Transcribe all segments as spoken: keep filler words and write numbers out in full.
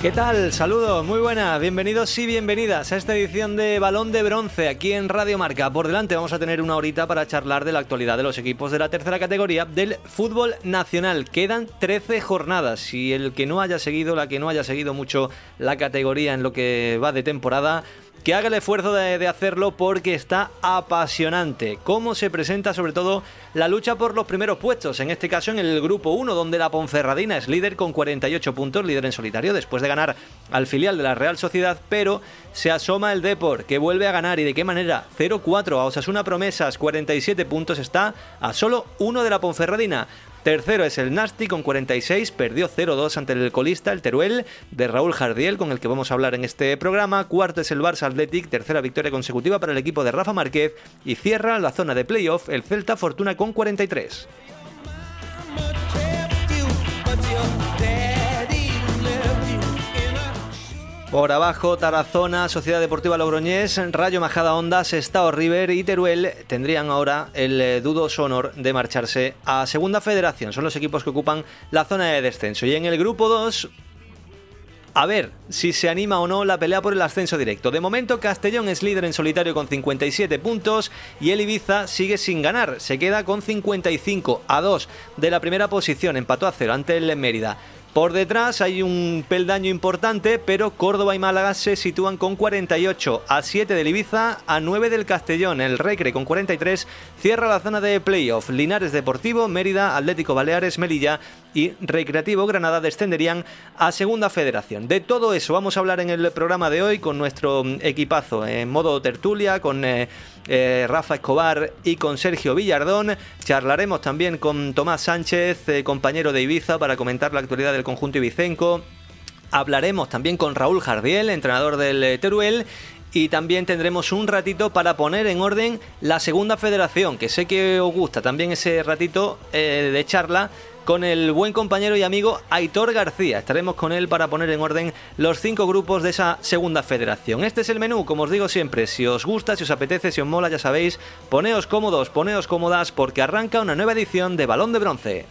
¿Qué tal? Saludos, muy buenas, bienvenidos y bienvenidas a esta edición de Balón de Bronce aquí en Radio Marca. Por delante vamos a tener una horita para charlar de la actualidad de los equipos de la tercera categoría del fútbol nacional. Quedan trece jornadas y el que no haya seguido, la que no haya seguido mucho la categoría en lo que va de temporada, que haga el esfuerzo de, de hacerlo porque está apasionante. Cómo se presenta sobre todo la lucha por los primeros puestos, en este caso en el grupo uno, donde la Ponferradina es líder con cuarenta y ocho puntos, líder en solitario, después de ganar al filial de la Real Sociedad, pero se asoma el Depor, que vuelve a ganar, y de qué manera, cero cuatro a Osasuna Promesas, cuarenta y siete puntos, está a solo uno de la Ponferradina. Tercero es el Nasti con cuarenta y seis, perdió cero dos ante el colista, el Teruel, de Raúl Jardiel, con el que vamos a hablar en este programa. Cuarto es el Barça Athletic, tercera victoria consecutiva para el equipo de Rafa Márquez, y cierra la zona de playoff el Celta Fortuna con cuarenta y tres. Por abajo, Tarazona, Sociedad Deportiva Logroñés, Rayo Majadahonda, Sestao River y Teruel tendrían ahora el eh, dudoso honor de marcharse a Segunda Federación. Son los equipos que ocupan la zona de descenso. Y en el grupo dos, a ver si se anima o no la pelea por el ascenso directo. De momento, Castellón es líder en solitario con cincuenta y siete puntos y el Ibiza sigue sin ganar. Se queda con cincuenta y cinco, a dos de la primera posición. Empató a cero ante el Mérida. Por detrás hay un peldaño importante, pero Córdoba y Málaga se sitúan con cuarenta y ocho, a siete del Ibiza, a nueve del Castellón. El Recre con cuarenta y tres cierra la zona de playoff. Linares Deportivo, Mérida, Atlético Baleares, Melilla y Recreativo Granada descenderían a Segunda Federación. De todo eso vamos a hablar en el programa de hoy con nuestro equipazo en modo tertulia, con eh, eh, Rafa Escobar y con Sergio Villardón. Charlaremos también con Tomás Sánchez, eh, compañero de Ibiza, para comentar la actualidad del conjunto ibicenco. Hablaremos también con Raúl Jardiel, entrenador del Teruel, y también tendremos un ratito para poner en orden la Segunda Federación, que sé que os gusta también ese ratito eh, de charla con el buen compañero y amigo Aitor García. Estaremos con él para poner en orden los cinco grupos de esa Segunda Federación. Este es el menú, como os digo siempre. Si os gusta, si os apetece, si os mola, ya sabéis, poneos cómodos, poneos cómodas, porque arranca una nueva edición de Balón de Bronce.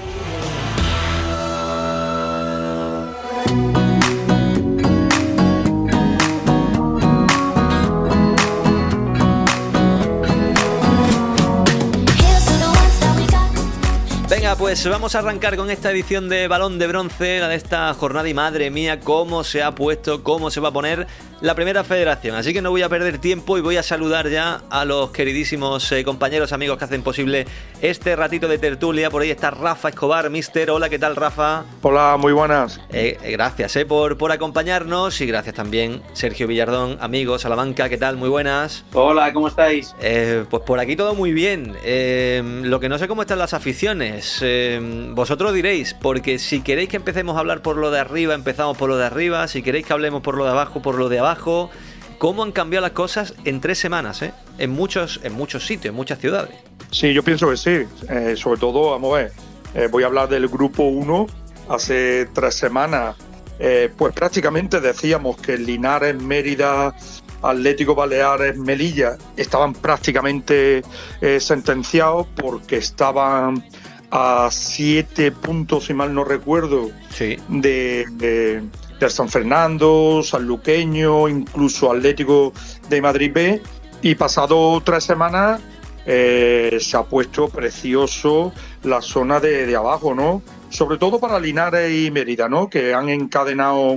Venga, pues vamos a arrancar con esta edición de Balón de Bronce, la de esta jornada, y madre mía, cómo se ha puesto, cómo se va a poner la Primera Federación. Así que no voy a perder tiempo y voy a saludar ya a los queridísimos eh, compañeros, amigos que hacen posible este ratito de tertulia. Por ahí está Rafa Escobar, mister. Hola, ¿qué tal, Rafa? Hola, muy buenas. Eh, gracias eh, por, por acompañarnos, y gracias también, Sergio Villardón, amigo, Salamanca, ¿qué tal? Muy buenas. Hola, ¿cómo estáis? Eh, pues por aquí todo muy bien. Eh, lo que no sé cómo están las aficiones. Eh, vosotros diréis, porque si queréis que empecemos a hablar por lo de arriba, empezamos por lo de arriba. Si queréis que hablemos por lo de abajo, por lo de abajo. ¿Cómo han cambiado las cosas en tres semanas, eh? En muchos, en muchos sitios, en muchas ciudades. Sí, yo pienso que sí. Eh, sobre todo, vamos a ver, eh, voy a hablar del grupo uno. Hace tres semanas, eh, pues prácticamente decíamos que Linares, Mérida, Atlético Baleares, Melilla estaban prácticamente eh, sentenciados, porque estaban a siete puntos, si mal no recuerdo, sí, de... de del San Fernando, Sanluqueño, incluso Atlético de Madrid B, y pasado tres semanas eh, se ha puesto precioso la zona de, de abajo, ¿no? Sobre todo para Linares y Mérida, ¿no? Que han encadenado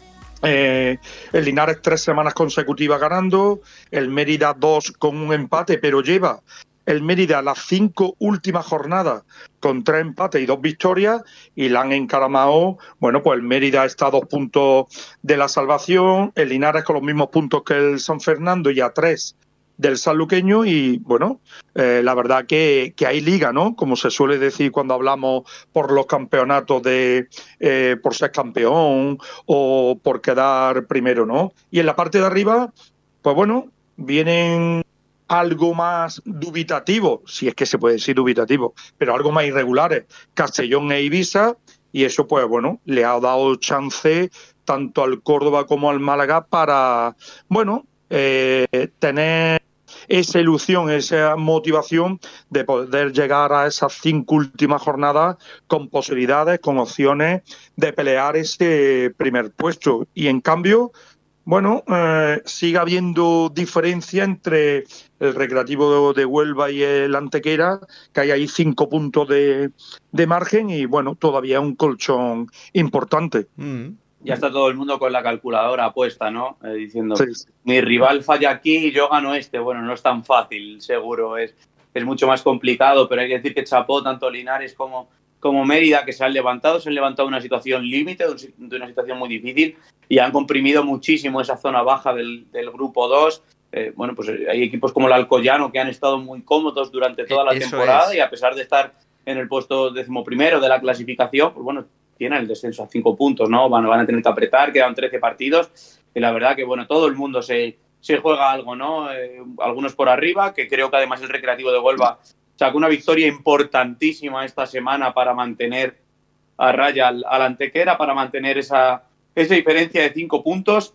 eh, el Linares tres semanas consecutivas ganando, el Mérida dos con un empate, pero lleva el Mérida las cinco últimas jornadas con tres empates y dos victorias, y la han encaramado. Bueno, pues el Mérida está a dos puntos de la salvación, el Linares con los mismos puntos que el San Fernando y a tres del Sanluqueño, y bueno, eh, la verdad que, que hay liga, ¿no? Como se suele decir cuando hablamos por los campeonatos de eh, por ser campeón o por quedar primero, ¿no? Y en la parte de arriba, pues bueno, vienen algo más dubitativo, si es que se puede decir dubitativo, pero algo más irregulares, Castellón e Ibiza, y eso pues bueno, le ha dado chance tanto al Córdoba como al Málaga para, bueno, eh, tener esa ilusión, esa motivación de poder llegar a esas cinco últimas jornadas con posibilidades, con opciones de pelear ese primer puesto. Y en cambio, bueno, eh, sigue habiendo diferencia entre el Recreativo de Huelva y el Antequera, que hay ahí cinco puntos de, de margen y, bueno, todavía un colchón importante. Mm. Ya está todo el mundo con la calculadora puesta, ¿no? Eh, diciendo, sí. mi rival falla aquí y yo gano este. Bueno, no es tan fácil, seguro. Es, es mucho más complicado, pero hay que decir que chapó tanto Linares como, como Mérida, que se han levantado. Se han levantado de una situación límite, de una situación muy difícil, y han comprimido muchísimo esa zona baja del, del grupo dos. Eh, bueno, pues hay equipos como el Alcoyano que han estado muy cómodos durante toda la Eso temporada es. Y a pesar de estar en el puesto decimoprimero de la clasificación, pues bueno, tienen el descenso a cinco puntos, ¿no? Van, van a tener que apretar, quedan trece partidos y la verdad que, bueno, todo el mundo se, se juega algo, ¿no? Eh, algunos por arriba, que creo que además el Recreativo de Huelva sacó una victoria importantísima esta semana para mantener a raya al, al Antequera, para mantener esa, esa diferencia de cinco puntos.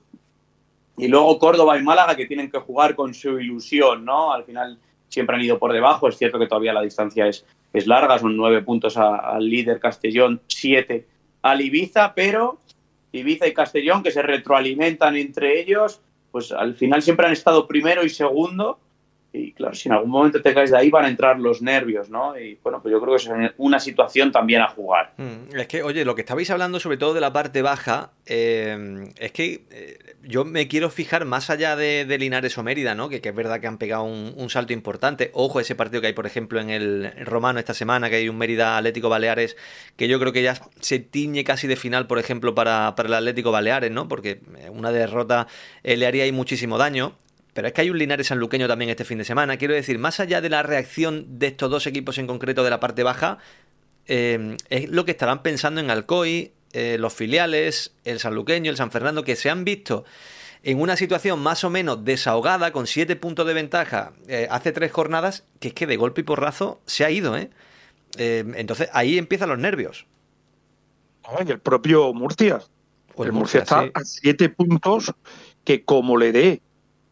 Y luego Córdoba y Málaga, que tienen que jugar con su ilusión, ¿no? Al final siempre han ido por debajo. Es cierto que todavía la distancia es, es larga, son nueve puntos a, al líder Castellón, siete al Ibiza, pero Ibiza y Castellón, que se retroalimentan entre ellos, pues al final siempre han estado primero y segundo. Y claro, si en algún momento te caes de ahí van a entrar los nervios, ¿no? Y bueno, pues yo creo que es una situación también a jugar. Mm, es que, oye, lo que estabais hablando sobre todo de la parte baja, eh, es que eh, yo me quiero fijar más allá de, de Linares o Mérida, ¿no? Que, que es verdad que han pegado un, un salto importante. Ojo, ese partido que hay, por ejemplo, en el Romano esta semana, que hay un Mérida Atlético Baleares, que yo creo que ya se tiñe casi de final, por ejemplo, para, para el Atlético Baleares, ¿no? Porque una derrota eh, le haría ahí muchísimo daño. Pero es que hay un Linares sanluqueño también este fin de semana. Quiero decir, más allá de la reacción de estos dos equipos en concreto de la parte baja, eh, es lo que estarán pensando en Alcoy, eh, los filiales, el sanluqueño, el San Fernando, que se han visto en una situación más o menos desahogada, con siete puntos de ventaja, eh, hace tres jornadas, que es que de golpe y porrazo se ha ido, ¿eh? eh entonces ahí empiezan los nervios. Y el propio Murcia. O el, el Murcia, Murcia está sí. a siete puntos, que como le dé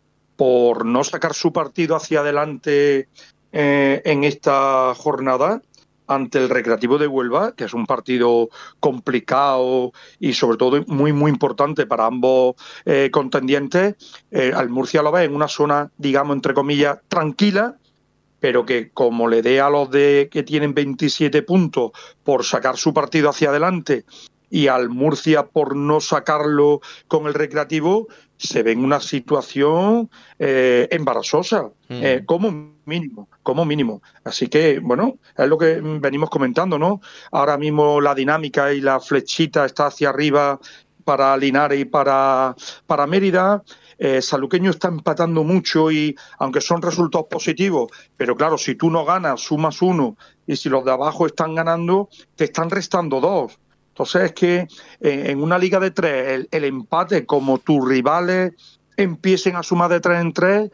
por no sacar su partido hacia adelante eh, en esta jornada ante el Recreativo de Huelva, que es un partido complicado y sobre todo muy muy importante para ambos eh, contendientes, eh, al Murcia lo ve en una zona, digamos, entre comillas, tranquila, pero que como le dé a los de que tienen veintisiete puntos por sacar su partido hacia adelante y al Murcia por no sacarlo con el Recreativo, se ve en una situación eh, embarazosa, mm. eh, como mínimo, como mínimo. Así que, bueno, es lo que venimos comentando, ¿no? Ahora mismo la dinámica y la flechita está hacia arriba para Linares y para, para Mérida. Eh, Sanluqueño está empatando mucho y aunque son resultados positivos, pero claro, si tú no ganas, sumas uno, y si los de abajo están ganando, te están restando dos. Entonces es que eh, en una liga de tres, el, el empate, como tus rivales empiecen a sumar de tres en tres,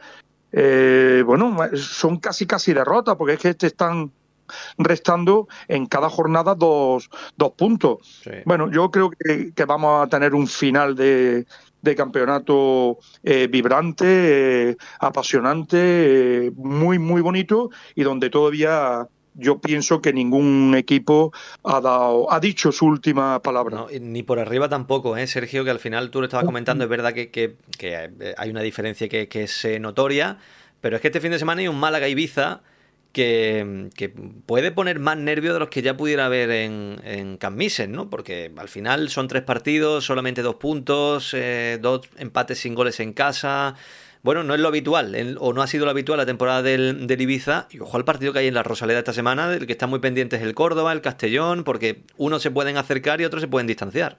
eh, bueno, son casi casi derrotas, porque es que te están restando en cada jornada dos, dos puntos. Sí. Bueno, yo creo que, que vamos a tener un final de, de campeonato eh, vibrante, eh, apasionante, eh, muy, muy bonito, y donde todavía yo pienso que ningún equipo ha dado, ha dicho su última palabra. No, ni por arriba tampoco, ¿eh, Sergio? Que al final tú lo estabas comentando, es verdad que, que, que hay una diferencia que, que es eh, notoria, pero es que este fin de semana hay un Málaga-Ibiza que, que puede poner más nervios de los que ya pudiera haber en, en Camisen, ¿no? Porque al final son tres partidos, solamente dos puntos, eh, dos empates sin goles en casa. Bueno, no es lo habitual, o no ha sido lo habitual la temporada del, del Ibiza. Y ojo al partido que hay en la Rosaleda esta semana, del que están muy pendientes el Córdoba, el Castellón, porque unos se pueden acercar y otros se pueden distanciar.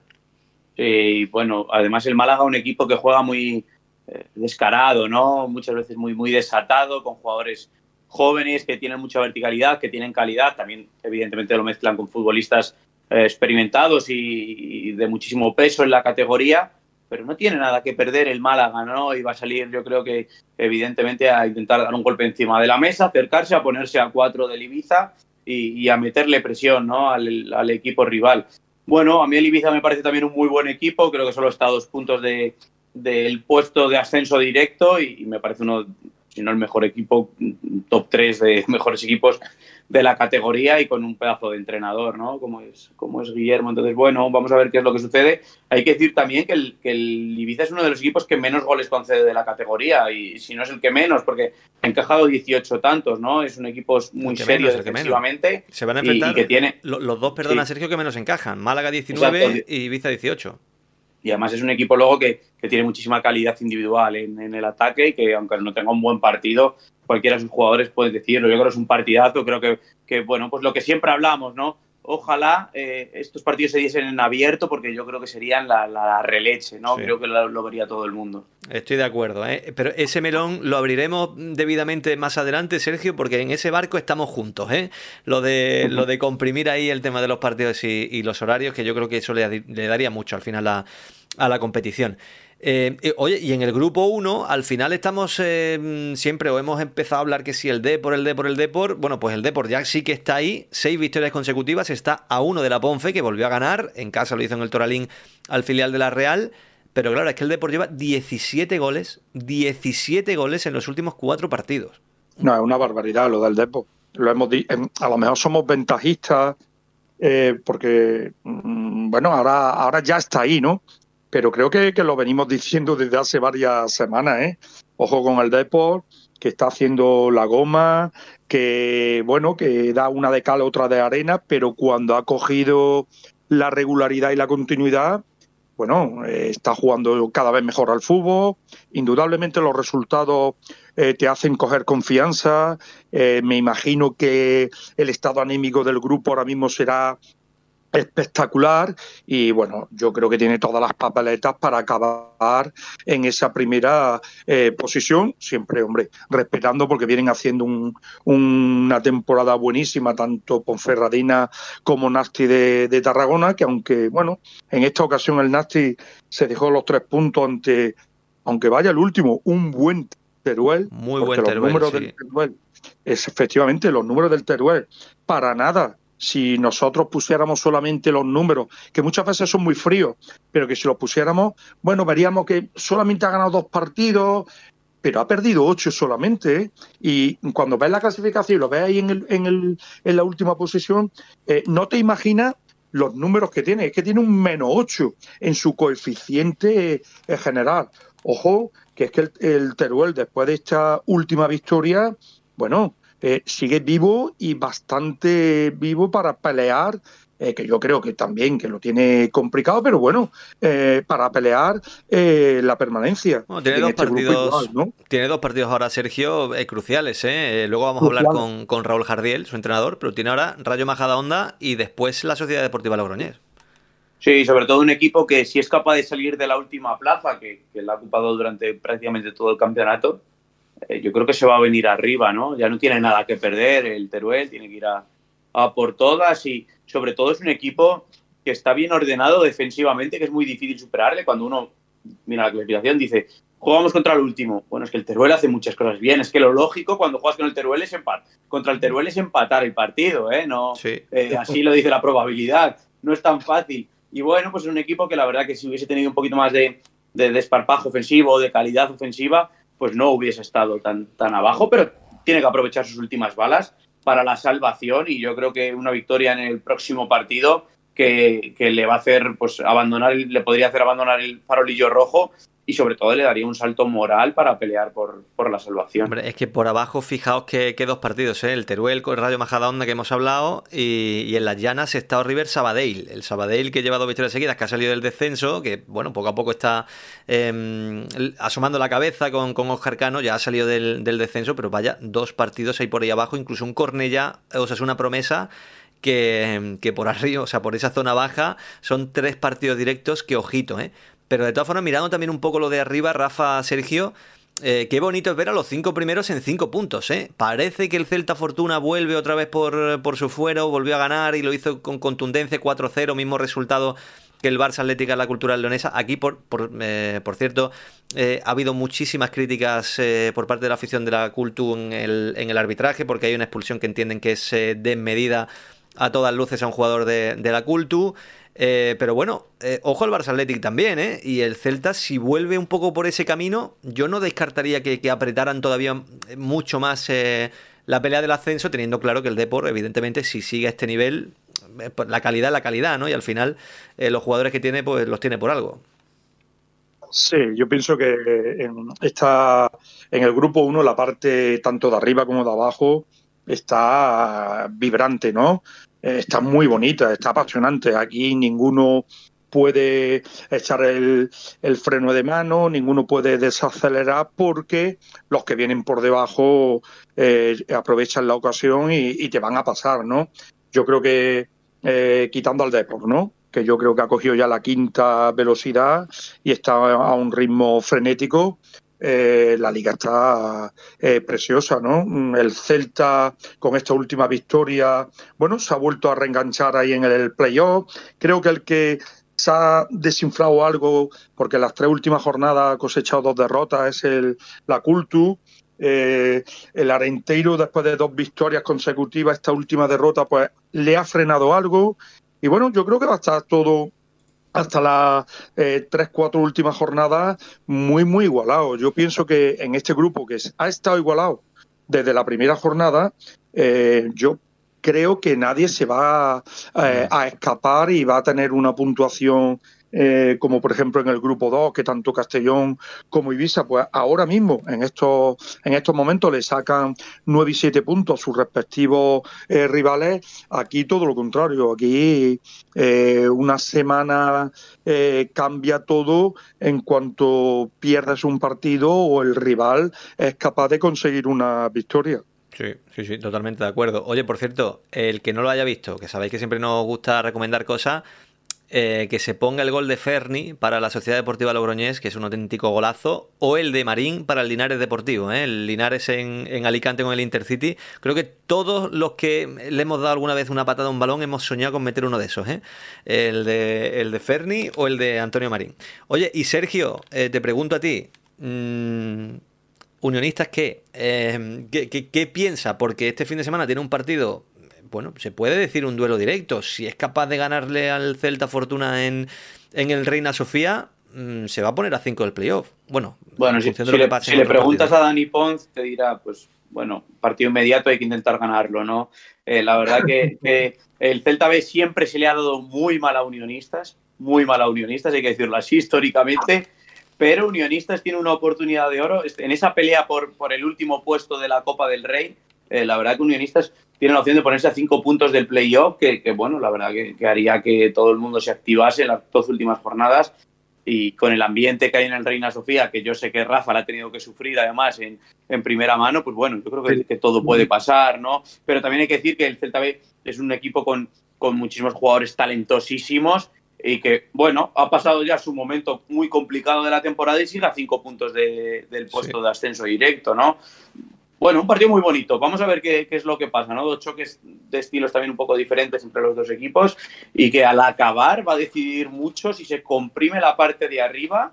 Sí, bueno, además el Málaga, un equipo que juega muy eh, descarado, ¿no? Muchas veces muy, muy desatado, con jugadores jóvenes que tienen mucha verticalidad, que tienen calidad. También, evidentemente, lo mezclan con futbolistas eh, experimentados y, y de muchísimo peso en la categoría. Pero no tiene nada que perder el Málaga, ¿no? Y va a salir, yo creo que, evidentemente, a intentar dar un golpe encima de la mesa, acercarse, a ponerse a cuatro del Ibiza y, y a meterle presión, ¿no? al, al equipo rival. Bueno, a mí el Ibiza me parece también un muy buen equipo, creo que solo está a dos puntos de, del puesto de ascenso directo y, y me parece uno, si no el mejor equipo, top tres de mejores equipos de la categoría y con un pedazo de entrenador, ¿no? Como es, como es Guillermo. Entonces, bueno, vamos a ver qué es lo que sucede. Hay que decir también que el, que el Ibiza es uno de los equipos que menos goles concede de la categoría, y si no es el que menos, porque ha encajado dieciocho tantos, ¿no? Es un equipo muy serio menos, defensivamente. Se van a enfrentar y, y que tiene... los, los dos, perdona, sí. Sergio, que menos encajan. Málaga diecinueve. Exacto. Y Ibiza dieciocho. Y además es un equipo luego que, que tiene muchísima calidad individual en, en el ataque, y que aunque no tenga un buen partido, cualquiera de sus jugadores puede decirlo. Yo creo que es un partidazo. Creo que, que bueno, pues lo que siempre hablamos, ¿no? Ojalá eh, estos partidos se diesen en abierto, porque yo creo que serían la, la, la releche, ¿no? Sí. Creo que lo, lo vería todo el mundo. Estoy de acuerdo, ¿eh? Pero ese melón lo abriremos debidamente más adelante, Sergio, porque en ese barco estamos juntos, ¿eh? Lo de, lo de comprimir ahí el tema de los partidos y, y los horarios, que yo creo que eso le, le daría mucho al final a, a la competición. Eh, eh, oye, y en el grupo uno, al final estamos eh, siempre, o hemos empezado a hablar que si el Depor, el Depor, el Depor. Bueno, pues el Depor ya sí que está ahí, seis victorias consecutivas, está a uno de la Ponfe, que volvió a ganar, en casa lo hizo en el Toralín al filial de la Real. Pero claro, es que el Depor lleva diecisiete goles, diecisiete goles en los últimos cuatro partidos. No, es una barbaridad lo del Depor. Lo hemos di- a lo mejor somos ventajistas eh, porque, mmm, bueno, ahora, ahora ya está ahí, ¿no? Pero creo que, que lo venimos diciendo desde hace varias semanas, ¿eh? Ojo con el Depor, que está haciendo la goma, que, bueno, que da una de cal, otra de arena, pero cuando ha cogido la regularidad y la continuidad, bueno, eh, está jugando cada vez mejor al fútbol. Indudablemente los resultados eh, te hacen coger confianza. Eh, me imagino que el estado anímico del grupo ahora mismo será espectacular, y bueno, yo creo que tiene todas las papeletas para acabar en esa primera eh, posición, siempre, hombre, respetando, porque vienen haciendo un, una temporada buenísima, tanto Ponferradina como Nasti de, de Tarragona, que aunque, bueno, en esta ocasión el Nasti se dejó los tres puntos ante, aunque vaya el último, un buen Teruel, muy porque buen los Teruel, números sí. del Teruel, es efectivamente los números del Teruel, para nada. Si nosotros pusiéramos solamente los números, que muchas veces son muy fríos, pero que si los pusiéramos, bueno, veríamos que solamente ha ganado dos partidos, pero ha perdido ocho solamente, ¿eh? Y cuando ves la clasificación y lo ves ahí en, el, en, el, en la última posición, eh, no te imaginas los números que tiene. Es que tiene un menos ocho en su coeficiente eh, general. Ojo, que es que el, el Teruel, después de esta última victoria, bueno... Eh, sigue vivo y bastante vivo para pelear, eh, que yo creo que también que lo tiene complicado, pero bueno, eh, para pelear eh, la permanencia. Bueno, tiene dos este partidos, igual, ¿no? Tiene dos partidos ahora, Sergio, eh, cruciales, ¿eh? Luego vamos Crucial. a hablar con, con Raúl Jardiel, su entrenador, pero tiene ahora Rayo Majadahonda y después la Sociedad Deportiva Logroñés. Sí, sobre todo un equipo que si es capaz de salir de la última plaza, que, que la ha ocupado durante prácticamente todo el campeonato, yo creo que se va a venir arriba, ¿no? Ya no tiene nada que perder el Teruel, tiene que ir a, a por todas, y sobre todo es un equipo que está bien ordenado defensivamente, que es muy difícil superarle. Cuando uno mira la clasificación dice, jugamos contra el último. Bueno, es que el Teruel hace muchas cosas bien, es que lo lógico cuando juegas con el Teruel es empatar. Contra el Teruel es empatar el partido, ¿eh? No, sí. eh, así lo dice la probabilidad, no es tan fácil. Y bueno, pues es un equipo que la verdad que si hubiese tenido un poquito más de, de desparpajo ofensivo, de calidad ofensiva, pues no hubiese estado tan, tan abajo, pero tiene que aprovechar sus últimas balas para la salvación, y yo creo que una victoria en el próximo partido que, que le va a hacer pues abandonar, le podría hacer abandonar el farolillo rojo, y sobre todo le daría un salto moral para pelear por, por la salvación. Hombre, es que por abajo, fijaos que, que dos partidos, ¿eh? El Teruel con el Rayo Majadahonda que hemos hablado, y, y en las llanas está River Sabadell. El Sabadell que lleva dos victorias seguidas, que ha salido del descenso, que bueno, poco a poco está eh, asomando la cabeza con, con Óscar Cano, ya ha salido del, del descenso, pero vaya, dos partidos ahí por ahí abajo, incluso un Cornellá, o sea, es una promesa que, que por arriba, o sea, por esa zona baja, son tres partidos directos que ojito, ¿eh? Pero de todas formas, mirando también un poco lo de arriba, Rafa, Sergio, eh, qué bonito es ver a los cinco primeros en cinco puntos, ¿eh? Parece que el Celta Fortuna vuelve otra vez por, por su fuero, volvió a ganar y lo hizo con contundencia, cuatro cero, mismo resultado que el Barça Atlética en la Cultural Leonesa. Aquí, por, por, eh, por cierto, eh, ha habido muchísimas críticas eh, por parte de la afición de la Cultu en el, en el arbitraje, porque hay una expulsión que entienden que es eh, desmedida a todas luces a un jugador de, de la Cultu. Eh, pero bueno, eh, ojo al Barça Athletic también, ¿eh? Y el Celta, si vuelve un poco por ese camino, yo no descartaría que, que apretaran todavía mucho más eh, la pelea del ascenso, teniendo claro que el Depor, evidentemente, si sigue a este nivel, eh, la calidad es la calidad, ¿no? Y al final, eh, los jugadores que tiene, pues los tiene por algo. Sí, yo pienso que en, está en el grupo uno, la parte tanto de arriba como de abajo está vibrante, ¿no? Está muy bonita, está apasionante. Aquí ninguno puede echar el, el freno de mano, ninguno puede desacelerar porque los que vienen por debajo eh, aprovechan la ocasión y, y te van a pasar, ¿no? Yo creo que eh, quitando al Depor, ¿no? Que yo creo que ha cogido ya la quinta velocidad y está a un ritmo frenético. Eh, la liga está eh, preciosa, ¿no? El Celta, con esta última victoria, bueno, se ha vuelto a reenganchar ahí en el playoff. Creo que el que se ha desinflado algo, porque las tres últimas jornadas ha cosechado dos derrotas, es el la Cultu. Eh, el Arenteiro, después de dos victorias consecutivas, esta última derrota, pues le ha frenado algo. Y bueno, yo creo que va a estar todo hasta las eh, tres, cuatro últimas jornadas muy, muy igualado. Yo pienso que en este grupo que ha estado igualado desde la primera jornada, eh, yo creo que nadie se va eh, a escapar y va a tener una puntuación eh, como por ejemplo en el grupo dos, que tanto Castellón como Ibiza, pues ahora mismo en estos en estos momentos le sacan nueve y siete puntos a sus respectivos eh, rivales. Aquí todo lo contrario, aquí eh, una semana eh, cambia todo en cuanto pierdes un partido o el rival es capaz de conseguir una victoria. Sí, sí, sí, totalmente de acuerdo. Oye, por cierto, el que no lo haya visto, que sabéis que siempre nos gusta recomendar cosas, eh, que se ponga el gol de Ferni para la Sociedad Deportiva Logroñés, que es un auténtico golazo, o el de Marín para el Linares Deportivo, ¿eh? El Linares en, en Alicante con el Intercity. Creo que todos los que le hemos dado alguna vez una patada a un balón hemos soñado con meter uno de esos, ¿eh? El de, el de Ferni o el de Antonio Marín. Oye, y Sergio, eh, te pregunto a ti, mmm, ¿Unionistas qué? Eh, ¿qué, qué, ¿Qué piensa? Porque este fin de semana tiene un partido, bueno, se puede decir un duelo directo. Si es capaz de ganarle al Celta Fortuna en, en el Reina Sofía, mmm, se va a poner a cinco del playoff. Bueno, bueno si, si, le, si le preguntas partido. a Dani Pons, te dirá, pues, bueno, partido inmediato, hay que intentar ganarlo, ¿no? Eh, la verdad que, que el Celta B siempre se le ha dado muy mal a Unionistas, muy mal a Unionistas, hay que decirlo así históricamente. Pero Unionistas tiene una oportunidad de oro. En esa pelea por, por el último puesto de la Copa del Rey, eh, la verdad que Unionistas tiene la opción de ponerse a cinco puntos del playoff, que, que bueno, la verdad que, que haría que todo el mundo se activase en las dos últimas jornadas. Y con el ambiente que hay en el Reina Sofía, que yo sé que Rafa la ha tenido que sufrir además en, en primera mano, pues bueno, yo creo que, que todo puede pasar, ¿no? Pero también hay que decir que el Celta B es un equipo con, con muchísimos jugadores talentosísimos, y que, bueno, ha pasado ya su momento muy complicado de la temporada y sigue a cinco puntos de, del puesto sí. de ascenso directo, ¿no? Bueno, un partido muy bonito. Vamos a ver qué, qué es lo que pasa, ¿no? Dos choques de estilos también un poco diferentes entre los dos equipos y que al acabar va a decidir mucho si se comprime la parte de arriba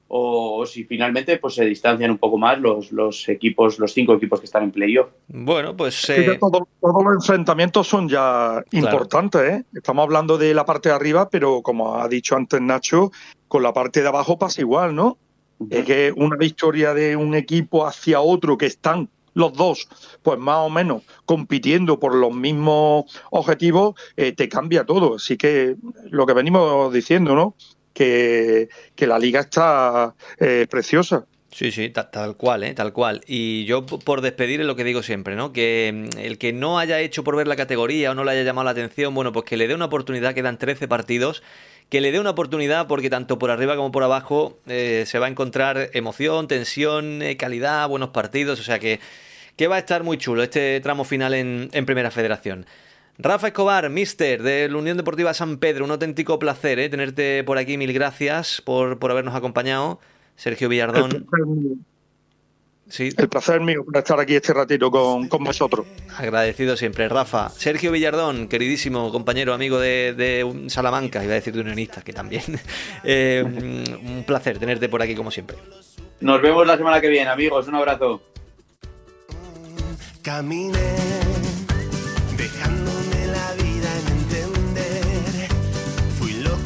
o si finalmente pues se distancian un poco más los, los equipos, los cinco equipos que están en playoff. Bueno, pues... Eh... Todo, todos los enfrentamientos son ya importantes, claro. ¿eh? Estamos hablando de la parte de arriba, pero como ha dicho antes Nacho, con la parte de abajo pasa igual, ¿no? Uh-huh. Es que una victoria de un equipo hacia otro que están los dos, pues más o menos compitiendo por los mismos objetivos, eh, te cambia todo. Así que lo que venimos diciendo, ¿no? Que, que la liga está eh, preciosa. Sí, sí, tal, tal cual, ¿eh? Tal cual. Y yo por despedir es lo que digo siempre, ¿no? Que el que no haya hecho por ver la categoría o no le haya llamado la atención, bueno, pues que le dé una oportunidad, quedan trece partidos, que le dé una oportunidad porque tanto por arriba como por abajo eh, se va a encontrar emoción, tensión, eh, calidad, buenos partidos, o sea que, que va a estar muy chulo este tramo final en, en Primera Federación. Rafa Escobar, mister de la Unión Deportiva San Pedro, un auténtico placer ¿eh? tenerte por aquí, mil gracias por, por habernos acompañado. Sergio Villardón. El placer mío, sí. El placer mío por estar aquí este ratito con, con vosotros. Agradecido siempre, Rafa. Sergio Villardón, queridísimo compañero, amigo de, de Salamanca, iba a decir de Unionistas, que también. eh, un placer tenerte por aquí como siempre. Nos vemos la semana que viene, amigos. Un abrazo. Caminé, dejándome la vida en entender. Fui loco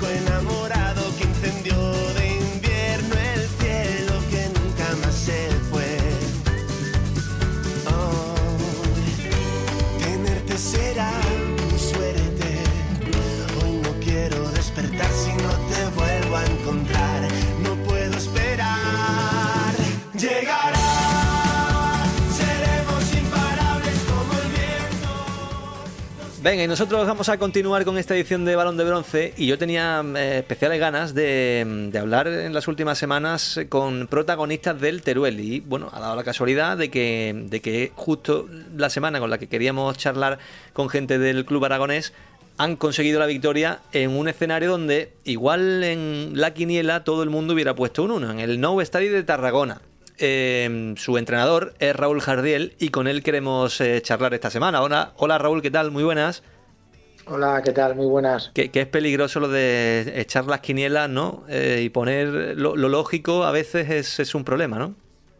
Venga, y nosotros vamos a continuar con esta edición de Balón de Bronce, y yo tenía eh, especiales ganas de, de hablar en las últimas semanas con protagonistas del Teruel, y bueno, ha dado la casualidad de que, de que justo la semana con la que queríamos charlar con gente del club aragonés han conseguido la victoria en un escenario donde igual en la quiniela todo el mundo hubiera puesto un uno, en el Nou Estadi de Tarragona. Eh, su entrenador es Raúl Jardiel y con él queremos eh, charlar esta semana. Hola, hola Raúl, ¿qué tal? Muy buenas. Hola, ¿qué tal? Muy buenas. Que, que es peligroso lo de echar las quinielas, ¿no? Eh, y poner lo, lo lógico a veces es, es un problema, ¿no?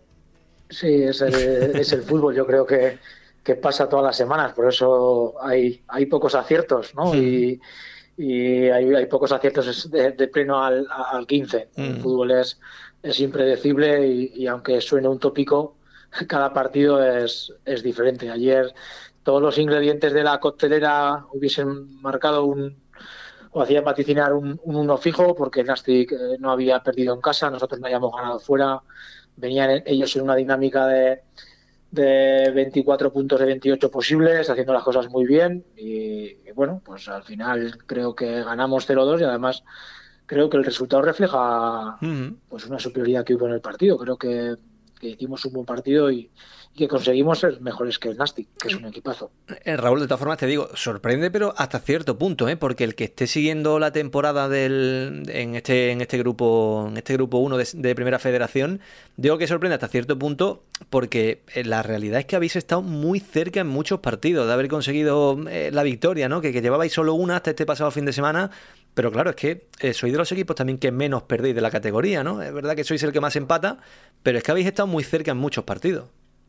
Sí, es el, es el fútbol, yo creo que, que pasa todas las semanas, por eso hay, hay pocos aciertos, ¿no? Y, y hay, hay pocos aciertos de, de pleno al, al quince. Mm. El fútbol es... es impredecible y, y aunque suene un tópico, cada partido es, es diferente. Ayer todos los ingredientes de la coctelera hubiesen marcado un o hacían vaticinar un, un uno fijo, porque el Nastic eh, no había perdido en casa, nosotros no habíamos ganado fuera, venían ellos en una dinámica de, de veinticuatro puntos de veintiocho posibles, haciendo las cosas muy bien y, y bueno, pues al final creo que ganamos cero dos y además creo que el resultado refleja pues una superioridad que hubo en el partido. Creo que, que hicimos un buen partido y, y que conseguimos ser mejores que el Nastic, que es un equipazo. Eh, Raúl, de todas formas te digo, sorprende, pero hasta cierto punto, ¿eh? Porque el que esté siguiendo la temporada del en este en este grupo en este grupo uno de, de Primera Federación, digo que sorprende hasta cierto punto porque la realidad es que habéis estado muy cerca en muchos partidos de haber conseguido eh, la victoria, ¿no? Que, que llevabais solo una hasta este pasado fin de semana. Pero claro, es que eh, sois de los equipos también que menos perdéis de la categoría, ¿no? Es verdad que sois el que más empata, pero es que habéis estado muy cerca en muchos partidos.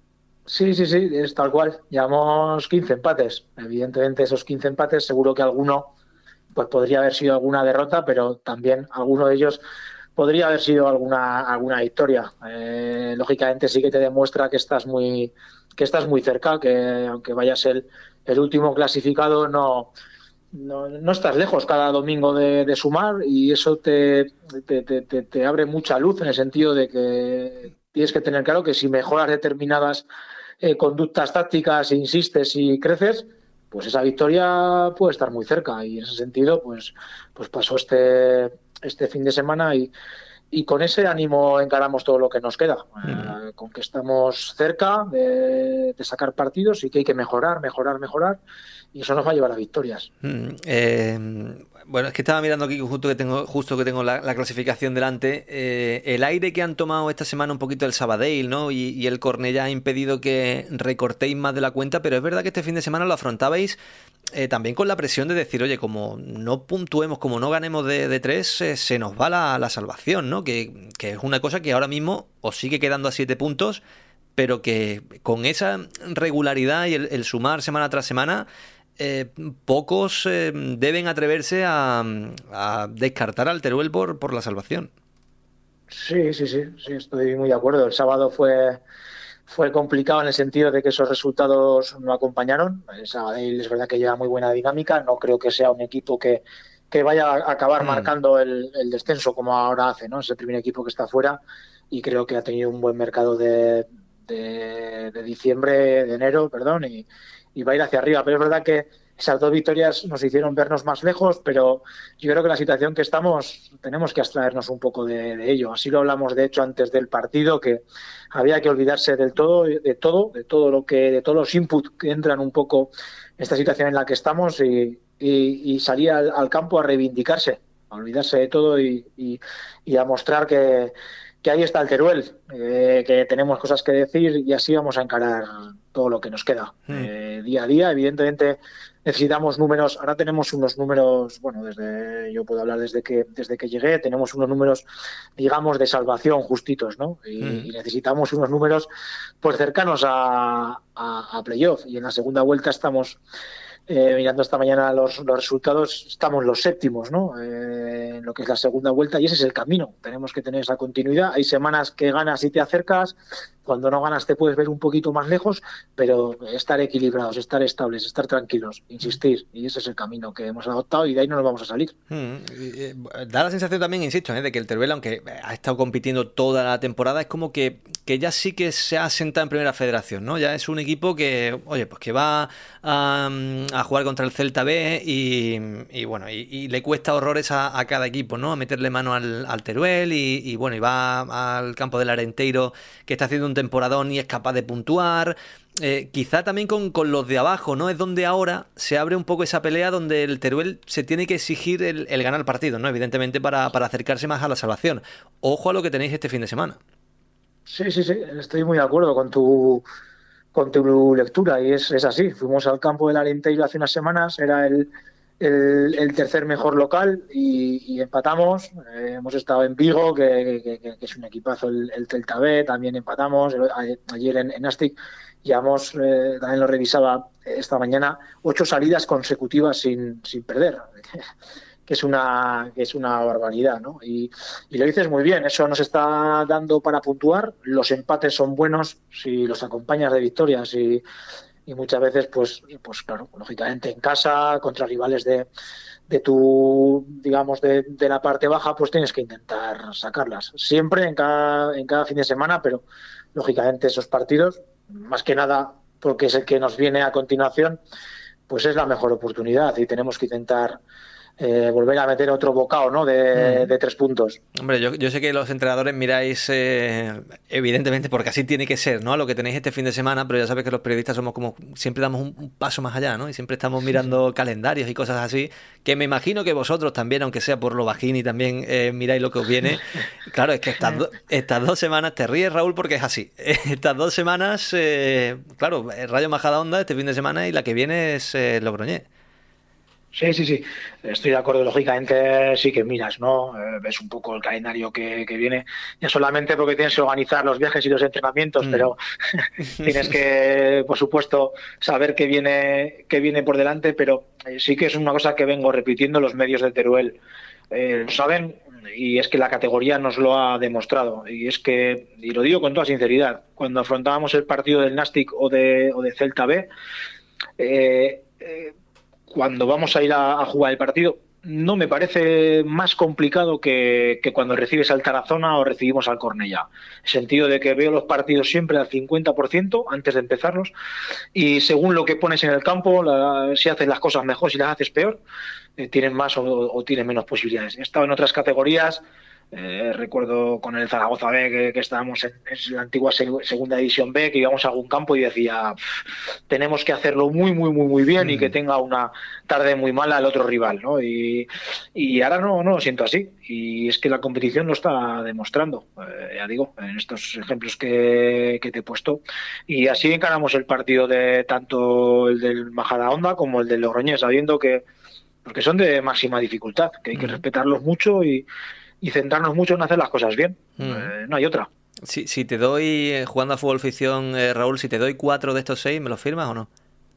Sí, sí, sí, es tal cual. Llevamos quince empates. Evidentemente esos quince empates seguro que alguno pues podría haber sido alguna derrota, pero también alguno de ellos podría haber sido alguna alguna victoria. Eh, lógicamente sí que te demuestra que estás muy que estás muy cerca, que aunque vayas el, el último clasificado no... No, no estás lejos cada domingo de, de sumar y eso te, te, te, te abre mucha luz en el sentido de que tienes que tener claro que si mejoras determinadas eh, conductas tácticas, insistes y creces, pues esa victoria puede estar muy cerca y en ese sentido pues, pues pasó este, este fin de semana y, y con ese ánimo encaramos todo lo que nos queda, mm. eh, con que estamos cerca de, de sacar partidos y que hay que mejorar, mejorar, mejorar y eso nos va a llevar a victorias. Mm, eh, bueno, es que estaba mirando aquí justo que tengo justo que tengo la, la clasificación delante. Eh, el aire que han tomado esta semana un poquito el Sabadell, ¿no? Y, y el Cornellá ha impedido que recortéis más de la cuenta, pero es verdad que este fin de semana lo afrontabais eh, también con la presión de decir, oye, como no puntuemos, como no ganemos de, de tres, eh, se nos va la, la salvación, ¿no? Que, que es una cosa que ahora mismo os sigue quedando a siete puntos, pero que con esa regularidad y el, el sumar semana tras semana, Eh, pocos eh, deben atreverse a, a descartar al Teruel por, por la salvación. Sí, sí, sí, sí, estoy muy de acuerdo. El sábado fue, fue complicado en el sentido de que esos resultados no acompañaron. El Sabadell es verdad que lleva muy buena dinámica, no creo que sea un equipo que, que vaya a acabar mm. marcando el, el descenso como ahora hace, ¿no? Es el primer equipo que está fuera y creo que ha tenido un buen mercado de, de, de diciembre, de enero, perdón, y y va a ir hacia arriba, pero es verdad que esas dos victorias nos hicieron vernos más lejos, pero yo creo que la situación que estamos tenemos que abstraernos un poco de, de ello. Así lo hablamos de hecho antes del partido, que había que olvidarse del todo, de todo, de todo lo que, de todos los inputs que entran un poco en esta situación en la que estamos y, y, y salir al, al campo a reivindicarse, a olvidarse de todo y, y, y a mostrar que que ahí está el Teruel, eh, que tenemos cosas que decir y así vamos a encarar todo lo que nos queda. Mm. Eh, día a día, evidentemente, necesitamos números. Ahora tenemos unos números, bueno, desde yo puedo hablar desde que desde que llegué, tenemos unos números, digamos, de salvación justitos, ¿no? Y, mm. y necesitamos unos números pues cercanos a, a, a playoff. Y en la segunda vuelta estamos... Eh, mirando esta mañana los, los resultados, estamos los séptimos, ¿no? Eh, en lo que es la segunda vuelta y ese es el camino. Tenemos que tener esa continuidad. Hay semanas que ganas y te acercas, Cuando no ganas te puedes ver un poquito más lejos, pero estar equilibrados, estar estables, estar tranquilos, insistir, y ese es el camino que hemos adoptado y de ahí no nos vamos a salir. Hmm. Da la sensación también, insisto, ¿eh? de que el Teruel, aunque ha estado compitiendo toda la temporada, es como que, que ya sí que se ha sentado en Primera Federación, ¿no? Ya es un equipo que, oye, pues que va a, a jugar contra el Celta B y, y bueno, y, y le cuesta horrores a, a cada equipo, ¿no? A meterle mano al, al Teruel y, y bueno, y va al campo del Arenteiro, que está haciendo un temporadón y es capaz de puntuar. Eh, quizá también con, con los de abajo, ¿no? Es donde ahora se abre un poco esa pelea donde el Teruel se tiene que exigir el, el ganar partido, ¿no? Evidentemente para, para acercarse más a la salvación. Ojo a lo que tenéis este fin de semana. Sí, sí, sí, estoy muy de acuerdo con tu, con tu lectura y es, es así. Fuimos al campo del Arenteiro hace unas semanas, era el, el, el tercer mejor local y, y empatamos. Eh, hemos estado en Vigo, que, que, que, que es un equipazo, el, el Celta B, también empatamos. Ayer en, en Nastic llevamos, eh, también lo revisaba esta mañana, ocho salidas consecutivas sin, sin perder. que es una que es una barbaridad, ¿no? Y, y lo dices muy bien, eso nos está dando para puntuar. Los empates son buenos si los acompañas de victorias y, y muchas veces, pues, pues claro, lógicamente en casa, contra rivales de, de tu, digamos, de, de la parte baja, pues tienes que intentar sacarlas. Siempre en cada, en cada fin de semana, pero lógicamente esos partidos, más que nada porque es el que nos viene a continuación, pues es la mejor oportunidad y tenemos que intentar Eh, volver a meter otro bocado, ¿no? de, mm. de tres puntos. Hombre, yo, yo sé que los entrenadores miráis eh, evidentemente porque así tiene que ser, ¿no? A lo que tenéis este fin de semana, pero ya sabes que los periodistas somos como siempre damos un, un paso más allá, ¿no? Y siempre estamos mirando sí. calendarios y cosas así, que me imagino que vosotros también, aunque sea por lo bajini, también eh, miráis lo que os viene. Claro, es que estas, do, estas dos semanas, te ríes, Raúl, porque es así. Estas dos semanas, eh, claro, Rayo Majadahonda este fin de semana y la que viene es eh, Logroñés. Sí, sí, sí, estoy de acuerdo, lógicamente sí que miras, ¿no? Eh, ves un poco el calendario que, que viene, ya solamente porque tienes que organizar los viajes y los entrenamientos, mm. pero tienes que, por supuesto, saber qué viene, qué viene por delante, pero eh, sí que es una cosa que vengo repitiendo los medios de Teruel, eh, lo saben, y es que la categoría nos lo ha demostrado, y es que, y lo digo con toda sinceridad, cuando afrontábamos el partido del Nastic o de, o de Celta B, eh, eh, cuando vamos a ir a, a jugar el partido, no me parece más complicado que, que cuando recibes al Tarazona o recibimos al Cornellá. En el sentido de que veo los partidos siempre al cincuenta por ciento antes de empezarlos y según lo que pones en el campo, la, si haces las cosas mejor, si las haces peor, eh, tienen más o, o tienen menos posibilidades. He estado en otras categorías. Eh, recuerdo con el Zaragoza B que, que estábamos en, en la antigua seg- segunda división B, que íbamos a algún campo y decía tenemos que hacerlo muy muy muy muy bien mm. y que tenga una tarde muy mala el otro rival, ¿no? Y, y ahora no, no lo siento así y es que la competición lo está demostrando, eh, ya digo, en estos ejemplos que, que te he puesto y así encaramos el partido de tanto el del Majadahonda como el del Logroñés, sabiendo que porque son de máxima dificultad, que hay que mm. respetarlos mucho y y centrarnos mucho en hacer las cosas bien. Mm. Eh, no hay otra. Si, si te doy, eh, jugando a fútbol ficción, eh, Raúl, si te doy cuatro de estos seis, ¿me los firmas o no?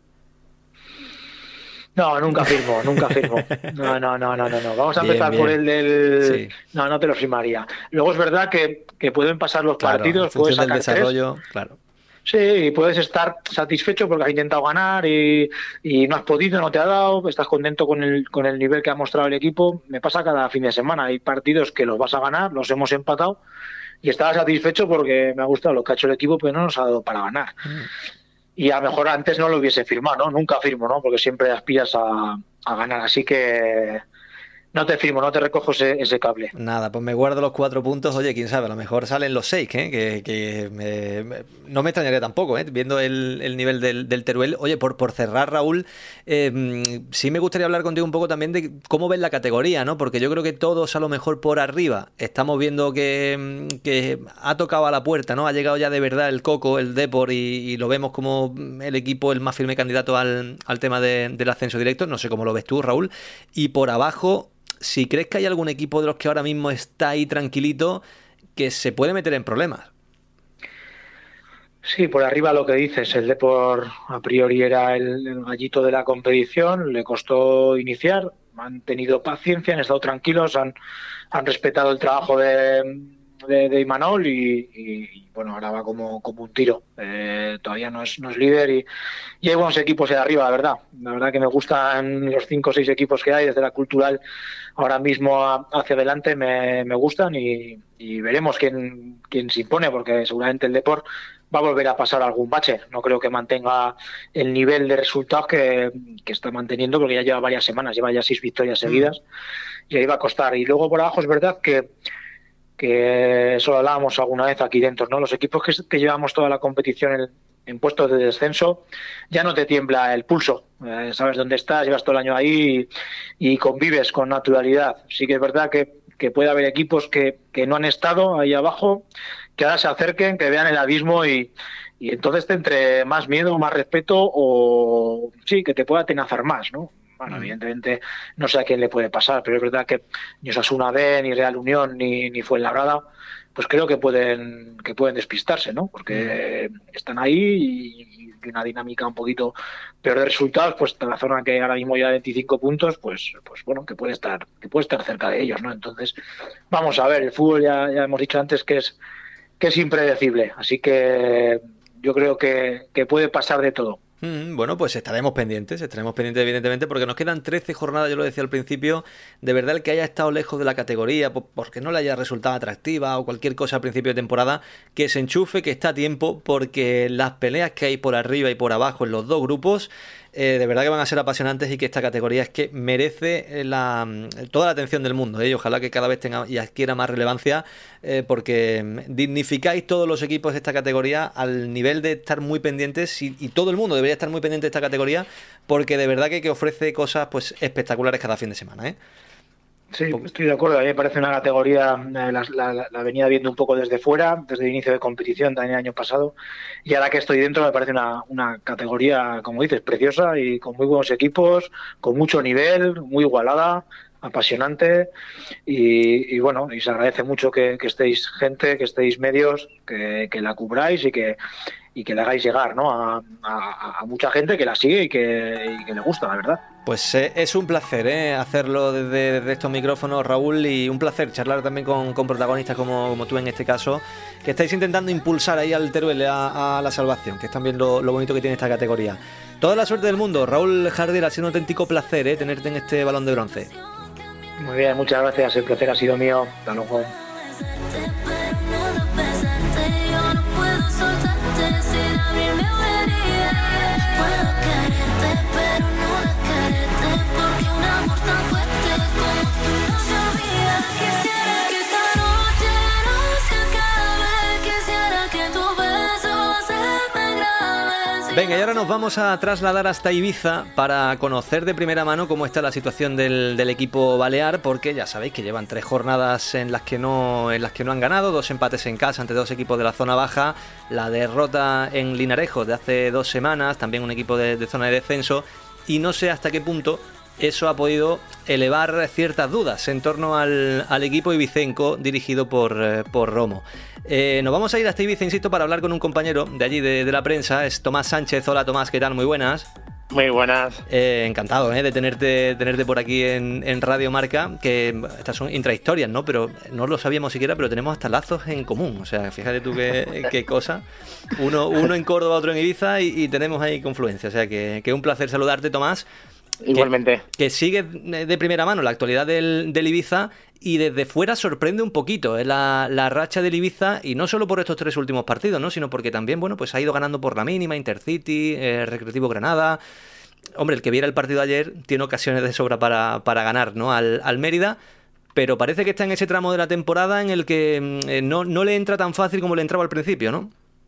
No, nunca firmo, nunca firmo. No, no, no, no, no. no. Vamos a bien, empezar bien. por el del... Sí. No, no te lo firmaría. Luego es verdad que, que pueden pasar los claro, partidos, puedes sacar del desarrollo, tres. Claro. Sí, puedes estar satisfecho porque has intentado ganar y, y no has podido, no te ha dado, estás contento con el, con el nivel que ha mostrado el equipo. Me pasa cada fin de semana, hay partidos que los vas a ganar, los hemos empatado y estaba satisfecho porque me ha gustado lo que ha hecho el equipo, pero no nos ha dado para ganar. Mm. Y a lo mejor antes no lo hubiese firmado, ¿no? Nunca firmo, ¿no? Porque siempre aspiras a, a ganar, así que... No te firmo, no te recojo ese, ese cable. Nada, pues me guardo los cuatro puntos. Oye, quién sabe, a lo mejor salen los seis, ¿eh? que, que me, me, no me extrañaría tampoco, ¿eh? Viendo el, el nivel del, del Teruel. Oye, por, por cerrar, Raúl, eh, sí me gustaría hablar contigo un poco también de cómo ves la categoría, ¿no? Porque yo creo que todos a lo mejor por arriba estamos viendo que, que ha tocado a la puerta, ¿no? Ha llegado ya de verdad el Coco, el Depor y, y lo vemos como el equipo el más firme candidato al, al tema de, del ascenso directo. No sé cómo lo ves tú, Raúl. Y por abajo... Si crees que hay algún equipo de los que ahora mismo está ahí tranquilito que se puede meter en problemas. Sí, por arriba lo que dices, el Depor a priori era el, el gallito de la competición, le costó iniciar, han tenido paciencia, han estado tranquilos, han, han respetado el trabajo de, de, de Imanol y, y, y bueno, ahora va como, como un tiro. Eh, todavía no es, no es líder y, y hay buenos equipos ahí arriba, la verdad. La verdad que me gustan los cinco o seis equipos que hay desde la Cultural ahora mismo a, hacia adelante, me, me gustan y, y veremos quién, quién se impone, porque seguramente el Depor va a volver a pasar algún bache. No creo que mantenga el nivel de resultados que, que está manteniendo, porque ya lleva varias semanas, lleva ya seis victorias seguidas y ahí va a costar. Y luego por abajo es verdad que que eso lo hablábamos alguna vez aquí dentro, ¿no? Los equipos que, que llevamos toda la competición en, en puestos de descenso, ya no te tiembla el pulso, eh, sabes dónde estás, llevas todo el año ahí y, y convives con naturalidad. Sí que es verdad que, que puede haber equipos que, que no han estado ahí abajo, que ahora se acerquen, que vean el abismo y, y entonces te entre más miedo, más respeto o sí, que te pueda atenazar más, ¿no? Bueno, evidentemente no sé a quién le puede pasar, pero es verdad que ni Osasuna B, ni Real Unión, ni, ni Fuenlabrada, pues creo que pueden que pueden despistarse, ¿no? Porque están ahí y, y una dinámica un poquito peor de resultados, pues en la zona que ahora mismo ya veinticinco puntos, pues pues bueno, que puede estar que puede estar cerca de ellos, ¿no? Entonces, vamos a ver, el fútbol ya, ya hemos dicho antes que es que es impredecible, así que yo creo que, que puede pasar de todo. Bueno, pues estaremos pendientes, estaremos pendientes evidentemente porque nos quedan trece jornadas, yo lo decía al principio, de verdad el que haya estado lejos de la categoría porque no le haya resultado atractiva o cualquier cosa al principio de temporada, que se enchufe, que está a tiempo, porque las peleas que hay por arriba y por abajo en los dos grupos, eh, de verdad que van a ser apasionantes y que esta categoría es que merece la, toda la atención del mundo, ¿eh? Y ojalá que cada vez tenga y adquiera más relevancia, eh, porque dignificáis todos los equipos de esta categoría al nivel de estar muy pendientes y, y todo el mundo debería estar muy pendiente de esta categoría porque de verdad que, que ofrece cosas pues espectaculares cada fin de semana, ¿eh? Sí, estoy de acuerdo. A mí me parece una categoría, la, la, la venía viendo un poco desde fuera, desde el inicio de competición también el año pasado, y ahora que estoy dentro me parece una, una categoría, como dices, preciosa y con muy buenos equipos, con mucho nivel, muy igualada, apasionante y, y bueno, y se agradece mucho que, que estéis gente, que estéis medios, que, que la cubráis y que y que le hagáis llegar, ¿no? a, a, a mucha gente que la sigue y que, y que le gusta, la verdad. Pues eh, es un placer ¿eh? hacerlo desde, desde estos micrófonos, Raúl, y un placer charlar también con, con protagonistas como, como tú en este caso, que estáis intentando impulsar ahí al Teruel a, a la salvación, que es también lo, lo bonito que tiene esta categoría. Toda la suerte del mundo, Raúl Jardiel, ha sido un auténtico placer ¿eh? tenerte en este Balón de Bronce. Muy bien, muchas gracias, el placer ha sido mío. Hasta luego. Venga, y ahora nos vamos a trasladar hasta Ibiza para conocer de primera mano cómo está la situación del, del equipo balear, porque ya sabéis que llevan tres jornadas en las que no en las que no han ganado, dos empates en casa ante dos equipos de la zona baja, la derrota en Linarejos de hace dos semanas, también un equipo de, de zona de descenso, y no sé hasta qué punto eso ha podido elevar ciertas dudas en torno al, al equipo ibicenco dirigido por, eh, por Romo. Eh, nos vamos a ir hasta Ibiza, insisto, para hablar con un compañero de allí de, de la prensa, es Tomás Sánchez. Hola Tomás, ¿qué tal? Muy buenas. Muy buenas. Eh, encantado ¿eh? de tenerte tenerte por aquí en, en Radio Marca, que estas son intrahistorias, ¿no? Pero no lo sabíamos siquiera, pero tenemos hasta lazos en común. O sea, fíjate tú qué, qué cosa. Uno, uno en Córdoba, otro en Ibiza y, y tenemos ahí confluencia. O sea, que, que un placer saludarte, Tomás. Igualmente. Que, que sigue de primera mano la actualidad del, del Ibiza y desde fuera sorprende un poquito ¿eh? la, la racha del Ibiza, y no solo por estos tres últimos partidos, ¿no? Sino porque también, bueno, pues ha ido ganando por la mínima, Intercity, eh, Recreativo Granada. Hombre, el que viera el partido ayer tiene ocasiones de sobra para, para ganar, ¿no? Al, al Mérida, pero parece que está en ese tramo de la temporada en el que eh, no, no le entra tan fácil como le entraba al principio, ¿no?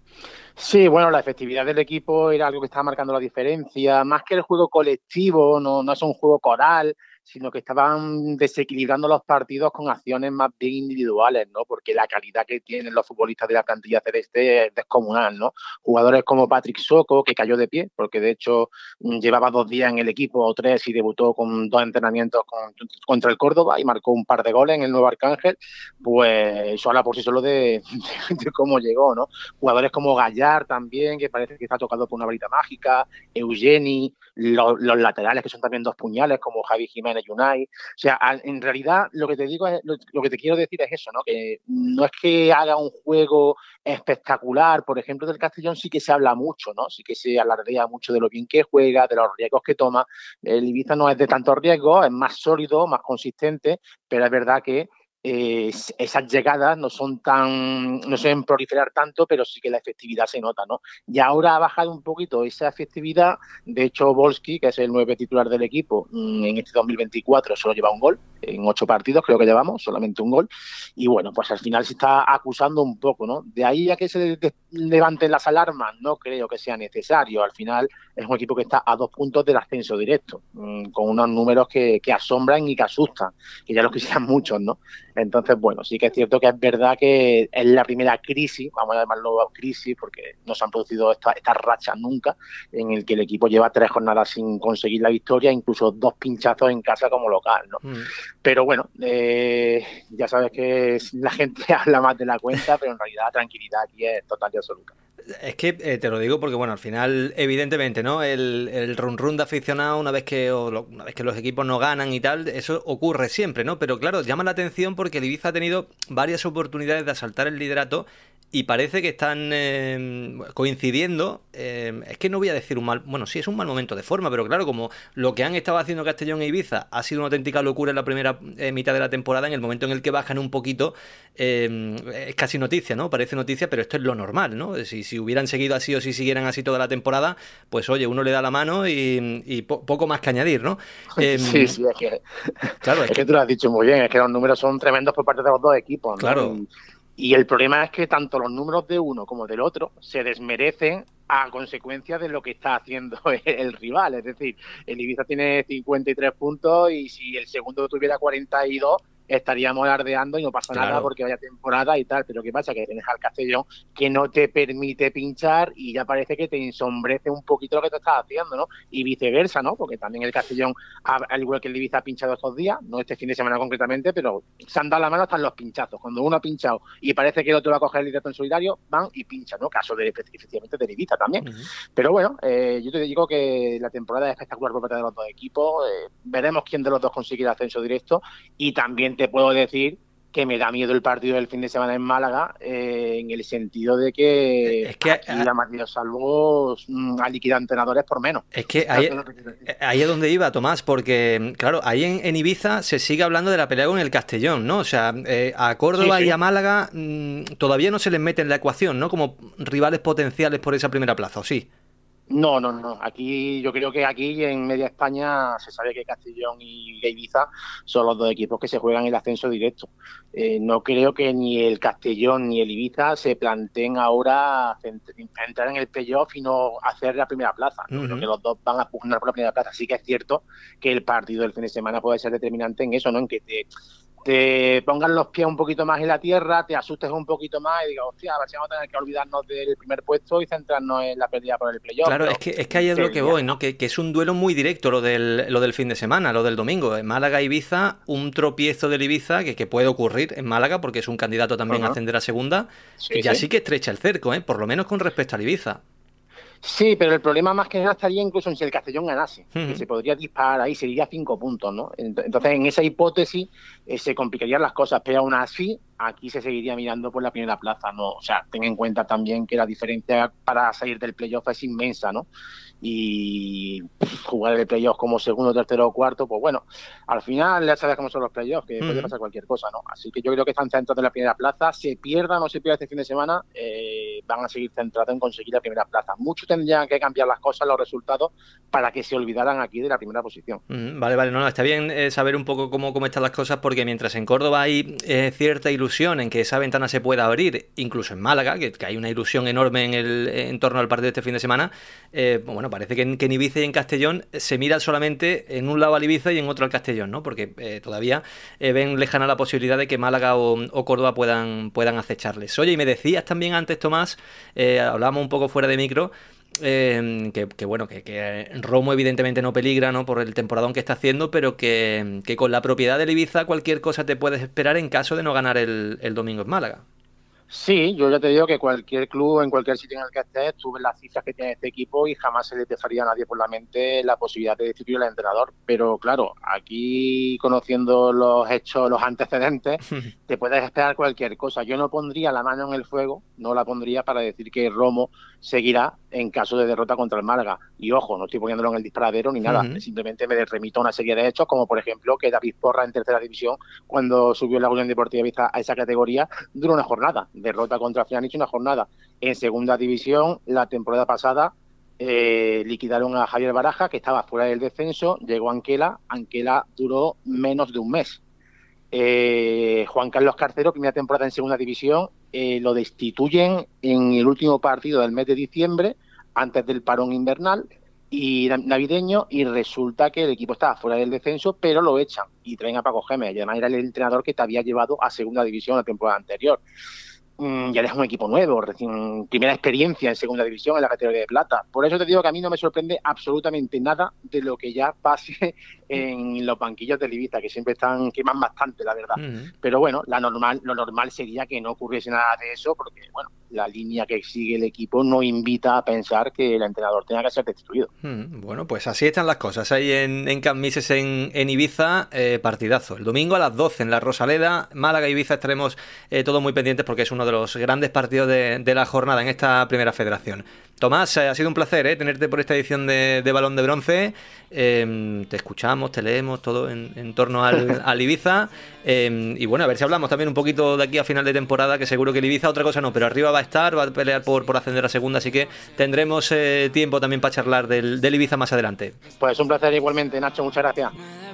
Sí, bueno, la efectividad del equipo era algo que estaba marcando la diferencia, más que el juego colectivo, no, no es un juego coral, sino que estaban desequilibrando los partidos con acciones más bien individuales, ¿no? Porque la calidad que tienen los futbolistas de la plantilla celeste es descomunal, ¿no? Jugadores como Patrick Soko, que cayó de pie, porque de hecho llevaba dos días en el equipo o tres y debutó con dos entrenamientos con, contra el Córdoba y marcó un par de goles en el Nuevo Arcángel, pues eso habla por sí solo de, de, de cómo llegó, ¿no? Jugadores como Gallar también, que parece que está tocado por una varita mágica, Eugeni, los, los laterales que son también dos puñales, como Javi Jiménez en el United. O sea, en realidad lo que te digo es, lo, lo que te quiero decir es eso, ¿no? Que no es que haga un juego espectacular. Por ejemplo, del Castellón sí que se habla mucho, ¿no? Sí que se alardea mucho de lo bien que juega, de los riesgos que toma. El Ibiza no es de tantos riesgos, es más sólido, más consistente, pero es verdad que Eh, esas llegadas no son tan, no suelen proliferar tanto, pero sí que la efectividad se nota, ¿no? Y ahora ha bajado un poquito esa efectividad. De hecho, Volsky, que es el nueve titular del equipo, en este dos mil veinticuatro solo lleva un gol, en ocho partidos creo que llevamos, solamente un gol, y bueno, pues al final se está acusando un poco, ¿no? De ahí a que se levanten las alarmas, no creo que sea necesario. Al final es un equipo que está a dos puntos del ascenso directo, con unos números que, que asombran y que asustan, que ya los quisieran muchos, ¿no? Entonces, bueno, sí que es cierto que es verdad que es la primera crisis, vamos a llamarlo crisis, porque no se han producido estas esta rachas nunca, en el que el equipo lleva tres jornadas sin conseguir la victoria, incluso dos pinchazos en casa como local, ¿no? Mm. Pero bueno, eh, ya sabes que la gente habla más de la cuenta, pero en realidad la tranquilidad aquí es total y absoluta. Es que eh, te lo digo porque, bueno, al final, evidentemente, ¿no? El, el run run de aficionado, una vez que o lo, una vez que los equipos no ganan y tal, eso ocurre siempre, ¿no? Pero claro, llama la atención porque el Ibiza ha tenido varias oportunidades de asaltar el liderato y parece que están eh, coincidiendo. Eh, es que no voy a decir un mal... Bueno, sí, es un mal momento de forma, pero claro, como lo que han estado haciendo Castellón e Ibiza ha sido una auténtica locura en la primera eh, mitad de la temporada, en el momento en el que bajan un poquito, eh, es casi noticia, ¿no? Parece noticia, pero esto es lo normal, ¿no? Si, si hubieran seguido así o si siguieran así toda la temporada, pues oye, uno le da la mano y, y po- poco más que añadir, ¿no? Eh, sí, sí, es que, claro, es, es que, que tú lo has dicho muy bien, es que los números son tremendos por parte de los dos equipos, ¿no? Claro. Y, Y el problema es que tanto los números de uno como del otro se desmerecen a consecuencia de lo que está haciendo el, el rival. Es decir, el Ibiza tiene cincuenta y tres puntos y si el segundo tuviera cuarenta y dos, estaríamos alardeando y no pasa claro. nada porque vaya temporada y tal. Pero ¿qué pasa? Que tienes al Castellón que no te permite pinchar y ya parece que te ensombrece un poquito lo que te estás haciendo, ¿no? Y viceversa, ¿no? Porque también el Castellón, al igual que el Ibiza, ha pinchado estos días, no este fin de semana concretamente, pero se han dado la mano hasta en los pinchazos. Cuando uno ha pinchado y parece que el otro va a coger el liderato en solidario, van y pinchan, ¿no? Caso de, efectivamente, del Ibiza también. Uh-huh. Pero bueno, eh, yo te digo que la temporada es espectacular por parte de los dos equipos. Eh, veremos quién de los dos consigue el ascenso directo y también te puedo decir que me da miedo el partido del fin de semana en Málaga, eh, en el sentido de que, es que aquí a, la Matías Salvo mm, ha liquidado entrenadores por menos. Es que ahí, ahí es donde iba, Tomás, porque claro, ahí en, en Ibiza se sigue hablando de la pelea con el Castellón, ¿no? O sea, eh, a Córdoba sí, sí. y a Málaga mmm, todavía no se les mete en la ecuación, ¿no? Como rivales potenciales por esa primera plaza, ¿o sí? No, no, no. Aquí yo creo que aquí en media España se sabe que Castellón y Ibiza son los dos equipos que se juegan el ascenso directo. Eh, no creo que ni el Castellón ni el Ibiza se planteen ahora entrar en el playoff y no hacer la primera plaza. Uh-huh. Creo que los dos van a pugnar por la primera plaza. Sí que es cierto que el partido del fin de semana puede ser determinante en eso, ¿no? En que te... te pongan los pies un poquito más en la tierra, te asustes un poquito más y digas, hostia, a ver si vamos a tener que olvidarnos del primer puesto y centrarnos en la pelea por el playoff. Claro, es que, es que ahí es lo que voy, ¿no? Que, que es un duelo muy directo lo del, lo del fin de semana, lo del domingo. En Málaga, Ibiza, un tropiezo del Ibiza que, que puede ocurrir en Málaga porque es un candidato también uh-huh. a ascender a segunda. Sí, ya sí. sí que estrecha el cerco, ¿eh? Por lo menos con respecto al Ibiza. Sí, pero el problema más que nada estaría incluso en si el Castellón ganase, uh-huh. que se podría disparar ahí, sería cinco puntos, ¿no? Entonces, en esa hipótesis eh, se complicarían las cosas, pero aún así, aquí se seguiría mirando por la primera plaza, ¿no? O sea, ten en cuenta también que la diferencia para salir del playoff es inmensa, ¿no? Y jugar el playoff como segundo, tercero o cuarto, pues bueno, al final ya sabes cómo son los playoffs, que uh-huh. puede pasar cualquier cosa, ¿no? Así que yo creo que están centrados en la primera plaza, se pierda o no se pierda este fin de semana, eh, van a seguir centrados en conseguir la primera plaza. Mucho tendrían que cambiar las cosas, los resultados, para que se olvidaran aquí de la primera posición. Uh-huh. Vale, vale, no, no, está bien eh, saber un poco cómo, cómo están las cosas, porque mientras en Córdoba hay eh, cierta ilusión en que esa ventana se pueda abrir, incluso en Málaga, que, que hay una ilusión enorme en, el, en torno al partido de este fin de semana, eh, bueno, parece que en, que en Ibiza y en Castellón se mira solamente en un lado al Ibiza y en otro al Castellón, ¿no? Porque eh, todavía eh, ven lejana la posibilidad de que Málaga o, o Córdoba puedan, puedan acecharles. Oye, y me decías también antes, Tomás, eh, hablábamos un poco fuera de micro, eh, que, que bueno, que, que Romo evidentemente no peligra, ¿no? Por el temporadón que está haciendo, pero que, que con la propiedad del Ibiza cualquier cosa te puedes esperar en caso de no ganar el, el domingo en Málaga. Sí, yo ya te digo que cualquier club, en cualquier sitio en el que estés, tú ves las cifras que tiene este equipo y jamás se le dejaría a nadie por la mente la posibilidad de destituir al entrenador. Pero claro, aquí conociendo los hechos, los antecedentes, te puedes esperar cualquier cosa. Yo no pondría la mano en el fuego, no la pondría para decir que Romo seguirá en caso de derrota contra el Málaga. Y ojo, no estoy poniéndolo en el disparadero ni nada, uh-huh. simplemente me remito a una serie de hechos, como por ejemplo que David Porra en tercera división, cuando subió la Unión Deportiva Ibiza a esa categoría, duró una jornada. Derrota contra Fianich, una jornada. En segunda división, la temporada pasada, eh, liquidaron a Javier Baraja, que estaba fuera del descenso, llegó Anquela, Anquela duró menos de un mes. Eh, Juan Carlos Carcero, primera temporada en segunda división, eh, lo destituyen en el último partido del mes de diciembre, antes del parón invernal y navideño, y resulta que el equipo estaba fuera del descenso, pero lo echan y traen a Paco Gémez, y además era el entrenador que te había llevado a segunda división la temporada anterior. Ya eres un equipo nuevo, recién primera experiencia en segunda división en la categoría de plata. Por eso te digo que a mí no me sorprende absolutamente nada de lo que ya pase en los banquillos del Ibiza, que siempre están queman bastante, la verdad. Uh-huh. Pero bueno, la normal, lo normal sería que no ocurriese nada de eso, porque bueno, la línea que sigue el equipo no invita a pensar que el entrenador tenga que ser destituido. Uh-huh. Bueno, pues así están las cosas. Ahí en, en Camp Mises, en, en Ibiza, eh, partidazo. El domingo a las doce en la Rosaleda, Málaga-Ibiza, estaremos eh, todos muy pendientes porque es uno de los grandes partidos de, de la jornada en esta primera federación. Tomás, eh, ha sido un placer eh, tenerte por esta edición de, de Balón de Bronce. Eh, te escuchamos, te leemos, todo en, en torno al, al Ibiza. Eh, y bueno, a ver si hablamos también un poquito de aquí a final de temporada, que seguro que el Ibiza otra cosa no, pero arriba va a estar, va a pelear por, por ascender a segunda, así que tendremos eh, tiempo también para charlar del, del Ibiza más adelante. Pues un placer igualmente, Nacho, muchas gracias.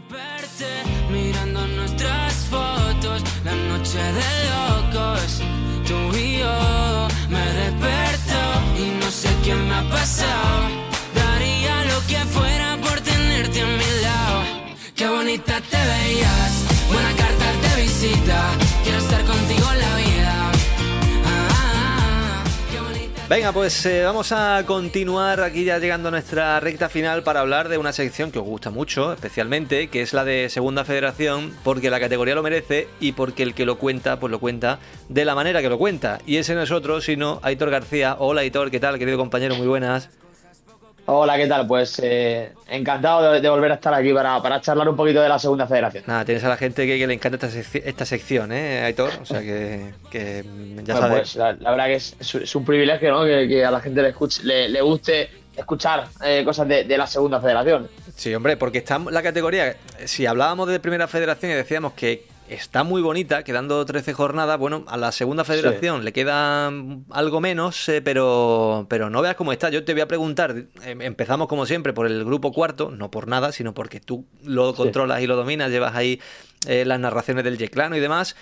Mirando nuestras fotos, la noche de locos. Tú y yo, me desperto y no sé qué me ha pasado. Daría lo que fuera por tenerte a mi lado. Qué bonita te veías, buena carta de visita. Quiero estar contigo en la vida. Ah, qué bonita. Venga, pues eh, vamos a continuar aquí ya llegando a nuestra recta final para hablar de una sección que os gusta mucho, especialmente, que es la de Segunda Federación, porque la categoría lo merece y porque el que lo cuenta, pues lo cuenta de la manera que lo cuenta. Y ese no es otro, sino Aitor García. Hola Aitor, ¿qué tal, querido compañero? Muy buenas. Hola, ¿qué tal? Pues eh, encantado de, de volver a estar aquí para, para charlar un poquito de la Segunda Federación. Nada, tienes a la gente que, que le encanta esta, sec- esta sección, ¿eh, Aitor? O sea que, que ya bueno, sabes. Pues la, la verdad que es, es, es un privilegio, ¿no? Que, que a la gente le, escuche, le, le guste escuchar eh, cosas de, de la Segunda Federación. Sí, hombre, porque está la categoría, si hablábamos de Primera Federación y decíamos que está muy bonita, quedando trece jornadas, bueno, a la Segunda Federación sí le queda algo menos, eh, pero, pero no veas cómo está. Yo te voy a preguntar, eh, empezamos como siempre por el grupo cuarto, no por nada, sino porque tú lo controlas sí y lo dominas, llevas ahí eh, las narraciones del Yeclano y demás.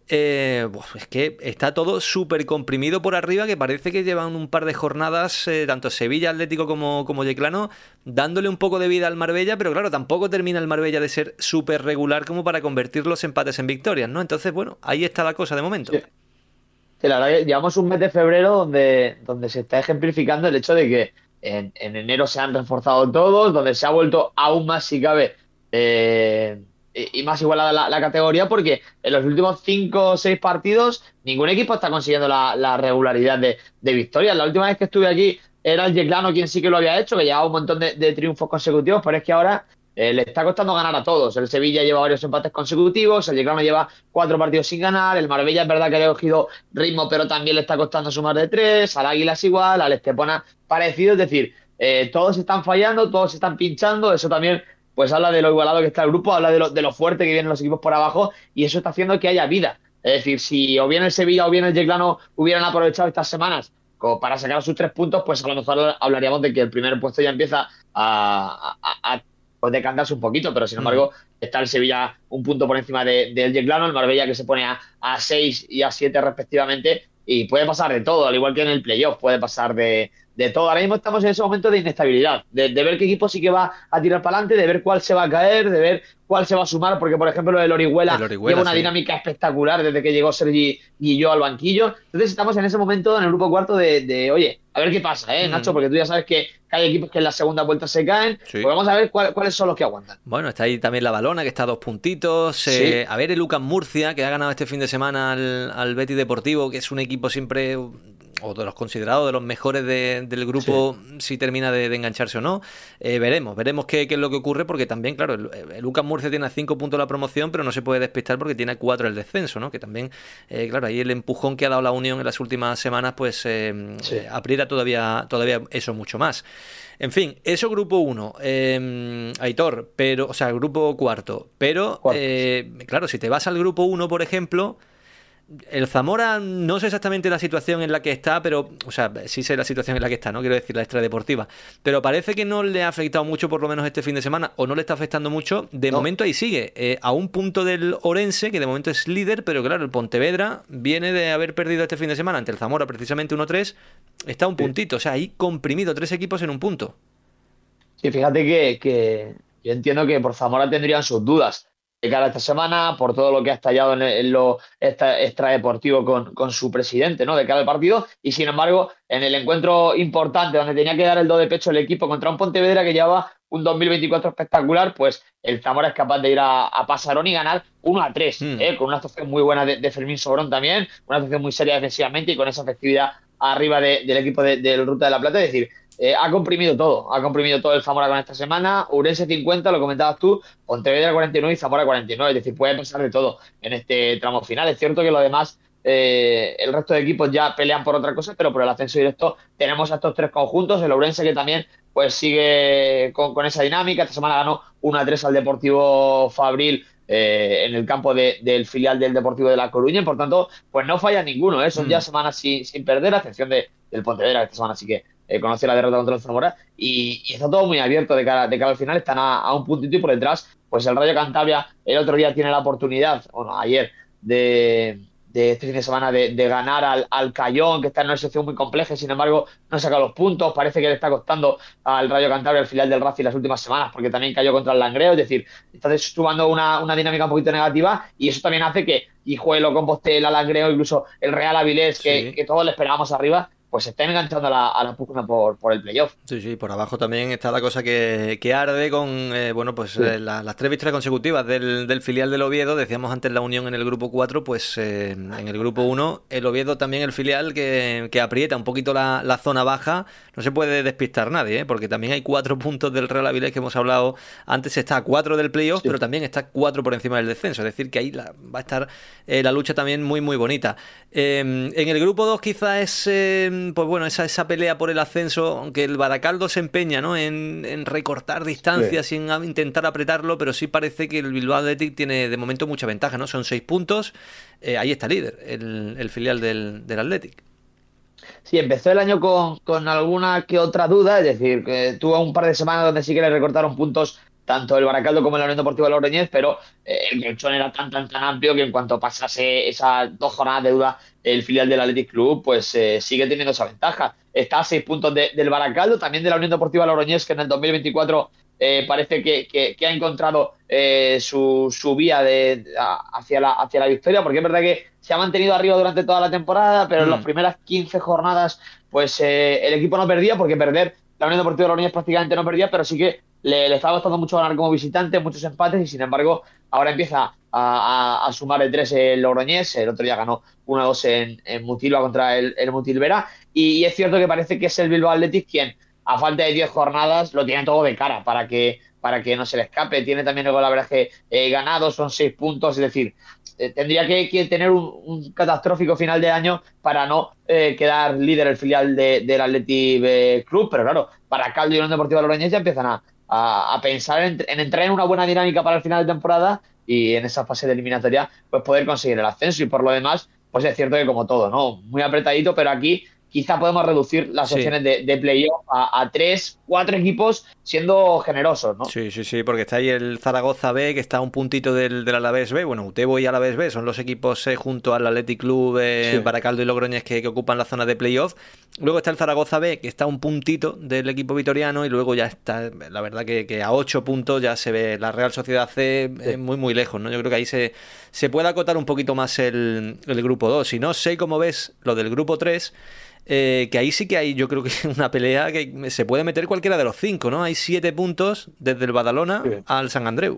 Eh, pues es que está todo súper comprimido por arriba, que parece que llevan un par de jornadas, eh, tanto Sevilla, Atlético como, como Yeclano, dándole un poco de vida al Marbella, pero claro, tampoco termina el Marbella de ser súper regular como para convertir los empates en victorias, ¿no? Entonces, bueno, ahí está la cosa de momento. Sí. Sí, la verdad que llevamos un mes de febrero donde, donde se está ejemplificando el hecho de que en, en enero se han reforzado todos, donde se ha vuelto aún más, si cabe, eh, y más igualada la, la categoría, porque en los últimos cinco o seis partidos ningún equipo está consiguiendo la, la regularidad de, de victorias. La última vez que estuve aquí era el Yeclano quien sí que lo había hecho, que llevaba un montón de, de triunfos consecutivos, pero es que ahora eh, le está costando ganar a todos. El Sevilla lleva varios empates consecutivos, el Yeclano lleva cuatro partidos sin ganar, el Marbella es verdad que le ha cogido ritmo, pero también le está costando sumar de tres, al Águila es igual, al Estepona parecido, es decir, eh, todos están fallando, todos están pinchando, eso también pues habla de lo igualado que está el grupo, habla de lo, de lo fuerte que vienen los equipos por abajo, y eso está haciendo que haya vida. Es decir, si o bien el Sevilla o bien el Yeclano hubieran aprovechado estas semanas como para sacar sus tres puntos, pues a lo mejor hablaríamos de que el primer puesto ya empieza a, a, a pues decantarse un poquito, pero sin embargo está el Sevilla un punto por encima de, del Yeclano, el Marbella que se pone a, a seis y a siete respectivamente, y puede pasar de todo, al igual que en el playoff, puede pasar de, de todo. Ahora mismo estamos en ese momento de inestabilidad, de, de ver qué equipo sí que va a tirar para adelante, de ver cuál se va a caer, de ver cuál se va a sumar, porque por ejemplo el Orihuela, el Orihuela lleva una sí. dinámica espectacular desde que llegó Sergi Guilló al banquillo. Entonces estamos en ese momento en el grupo cuarto de, de oye, a ver qué pasa, ¿eh, Mm. Nacho? Porque tú ya sabes que, que hay equipos que en la segunda vuelta se caen. Sí. Pues vamos a ver cuál- cuáles son los que aguantan. Bueno, está ahí también la Balona, que está a dos puntitos. Sí. Eh, a ver, el Lucas Murcia, que ha ganado este fin de semana al, al Betis Deportivo, que es un equipo siempre, o de los considerados de los mejores de- del grupo, si termina de, de engancharse o no. Eh, veremos, veremos qué, qué es lo que ocurre, porque también, claro, el, el Lucas Murcia tiene a cinco puntos la promoción, pero no se puede despistar porque tiene a cuatro el descenso, ¿no? Que también, eh, claro, ahí el empujón que ha dado la Unión en las últimas semanas, pues eh, Sí. aprieta todavía, todavía eso mucho más. En fin, eso grupo uno, eh, Aitor, pero, o sea, grupo cuarto. Pero, Cuarto, eh, claro, si te vas al grupo uno, por ejemplo, el Zamora, no sé exactamente la situación en la que está, pero, o sea, sí sé la situación en la que está, no quiero decir la extradeportiva, pero parece que no le ha afectado mucho, por lo menos este fin de semana, o no le está afectando mucho. De No. momento ahí sigue, eh, a un punto del Orense, que de momento es líder, pero claro, el Pontevedra viene de haber perdido este fin de semana ante el Zamora, precisamente uno tres, está a un puntito, o sea, ahí comprimido tres equipos en un punto. Sí, fíjate que, que yo entiendo que por Zamora tendrían sus dudas de cara a esta semana, por todo lo que ha estallado en, en lo extra- extradeportivo con, con su presidente, ¿no? De cara al partido, y sin embargo, en el encuentro importante donde tenía que dar el do de pecho el equipo contra un Pontevedra que llevaba un dos mil veinticuatro espectacular, pues el Zamora es capaz de ir a, a Pasarón y ganar uno a tres, Mm. ¿eh? Con una actuación muy buena de, de Fermín Sobrón también, una actuación muy seria defensivamente y con esa efectividad arriba de- del equipo de- del Ruta de la Plata. Es decir, eh, ha comprimido todo, ha comprimido todo el Zamora con esta semana. Urense cincuenta, lo comentabas tú, Pontevedra cuarenta y nueve y Zamora cuarenta y nueve. Es decir, puede pasar de todo en este tramo final. Es cierto que lo demás, eh, el resto de equipos ya pelean por otra cosa, pero por el ascenso directo tenemos a estos tres conjuntos. El Ourense, que también pues sigue con, con esa dinámica. Esta semana ganó uno a tres al Deportivo Fabril, eh, en el campo de- del filial del Deportivo de La Coruña, y por tanto, pues no falla ninguno, ¿eh? Son Mm. ya semanas sin, sin perder, a excepción de, del Pontevedra, que esta semana sí que eh, conoció la derrota contra el Zamora, y, y está todo muy abierto de cara, de cara al final. Están a, a un puntito, y por detrás, pues el Rayo Cantabria el otro día tiene la oportunidad, bueno, ayer, de, de este fin de semana, de, de ganar al, al Cayón, que está en una situación muy compleja, y sin embargo no saca los puntos. Parece que le está costando al Rayo Cantabria el filial del Racing las últimas semanas, porque también cayó contra el Langreo. Es decir, está sumando una, una dinámica un poquito negativa, y eso también hace que Guijuelo, Compostela, Langreo, incluso el Real Avilés, que, Sí. que todos le esperábamos arriba, pues se está enganchando a la, a la pugna por, por el playoff. Sí, sí, por abajo también está la cosa que, que arde con, eh, bueno, pues Sí. eh, la- las tres victorias consecutivas del, del filial del Oviedo. Decíamos antes la Unión en el grupo cuatro, pues eh, en el grupo uno, el Oviedo también el filial que, que aprieta un poquito la, la zona baja. No se puede despistar nadie, ¿eh? Porque también hay cuatro puntos del Real Avilés que hemos hablado antes. Está a cuatro del playoff, Sí. pero también está cuatro por encima del descenso. Es decir, que ahí la- va a estar eh, la lucha también muy, muy bonita. Eh, en el grupo dos quizás es, eh, pues bueno, esa, esa pelea por el ascenso, aunque el Baracaldo se empeña, ¿no?, en, en recortar distancias, sin a- intentar apretarlo, pero sí parece que el Bilbao Athletic tiene de momento mucha ventaja, ¿no? Son seis puntos, eh, ahí está líder, el, el filial del, del Athletic. Sí, empezó el año con, con alguna que otra duda, es decir, que tuvo un par de semanas donde sí que le recortaron puntos tanto el Baracaldo como la Unión Deportiva Logroñés, pero eh, el colchón era tan, tan, tan amplio que en cuanto pasase esas dos jornadas de duda, el filial del Athletic Club, pues eh, sigue teniendo esa ventaja. Está a seis puntos de- del Baracaldo, también de la Unión Deportiva Logroñés, que en el dos mil veinticuatro eh, parece que, que- que ha encontrado eh, su, su vía de, a- hacia, la, hacia la victoria, porque es verdad que se ha mantenido arriba durante toda la temporada, pero en Mm. las primeras quince jornadas, pues eh, el equipo no perdía, porque perder, la Unión Deportiva Logroñés prácticamente no perdía, pero sí que le, le estaba costando mucho ganar como visitante, muchos empates, y sin embargo ahora empieza a, a- a sumar el tres el Logroñés. El otro día ganó uno a dos en, en Mutilva contra el, el Mutilvera, y, y es cierto que parece que es el Bilbao Athletic quien, a falta de diez jornadas, lo tiene todo de cara para que, para que no se le escape. Tiene también el golaveraje eh, ganado, son seis puntos, es decir, eh, tendría que, que tener un, un catastrófico final de año para no eh, quedar líder el filial de, del Athletic eh, Club, pero claro, Baracaldo y Unión Deportiva Logroñés ya empiezan a, a, a pensar en, en entrar en una buena dinámica para el final de temporada, y en esa fase de eliminatoria pues poder conseguir el ascenso. Y por lo demás, pues es cierto que como todo, ¿no? Muy apretadito, pero aquí quizá podemos reducir las Sí. opciones de, de playoff a, a tres, cuatro equipos, siendo generosos, ¿no? Sí, sí, sí, porque está ahí el Zaragoza B, que está a un puntito del, del Alavés B. Bueno, Utebo y Alavés B son los equipos eh, junto al Athletic Club, eh, Sí. Baracaldo y Logroñés que, que ocupan la zona de playoff. Luego está el Zaragoza B, que está a un puntito del equipo vitoriano, y luego ya está, la verdad que, que a ocho puntos ya se ve la Real Sociedad C eh, Sí. muy, muy lejos, ¿no? Yo creo que ahí se, se puede acotar un poquito más el, el grupo dos. Y no sé cómo ves lo del grupo tres. eh, que ahí sí que hay, yo creo que una pelea que se puede meter cualquiera de los cinco, ¿no? Hay siete puntos desde el Badalona sí. al Sant Andreu.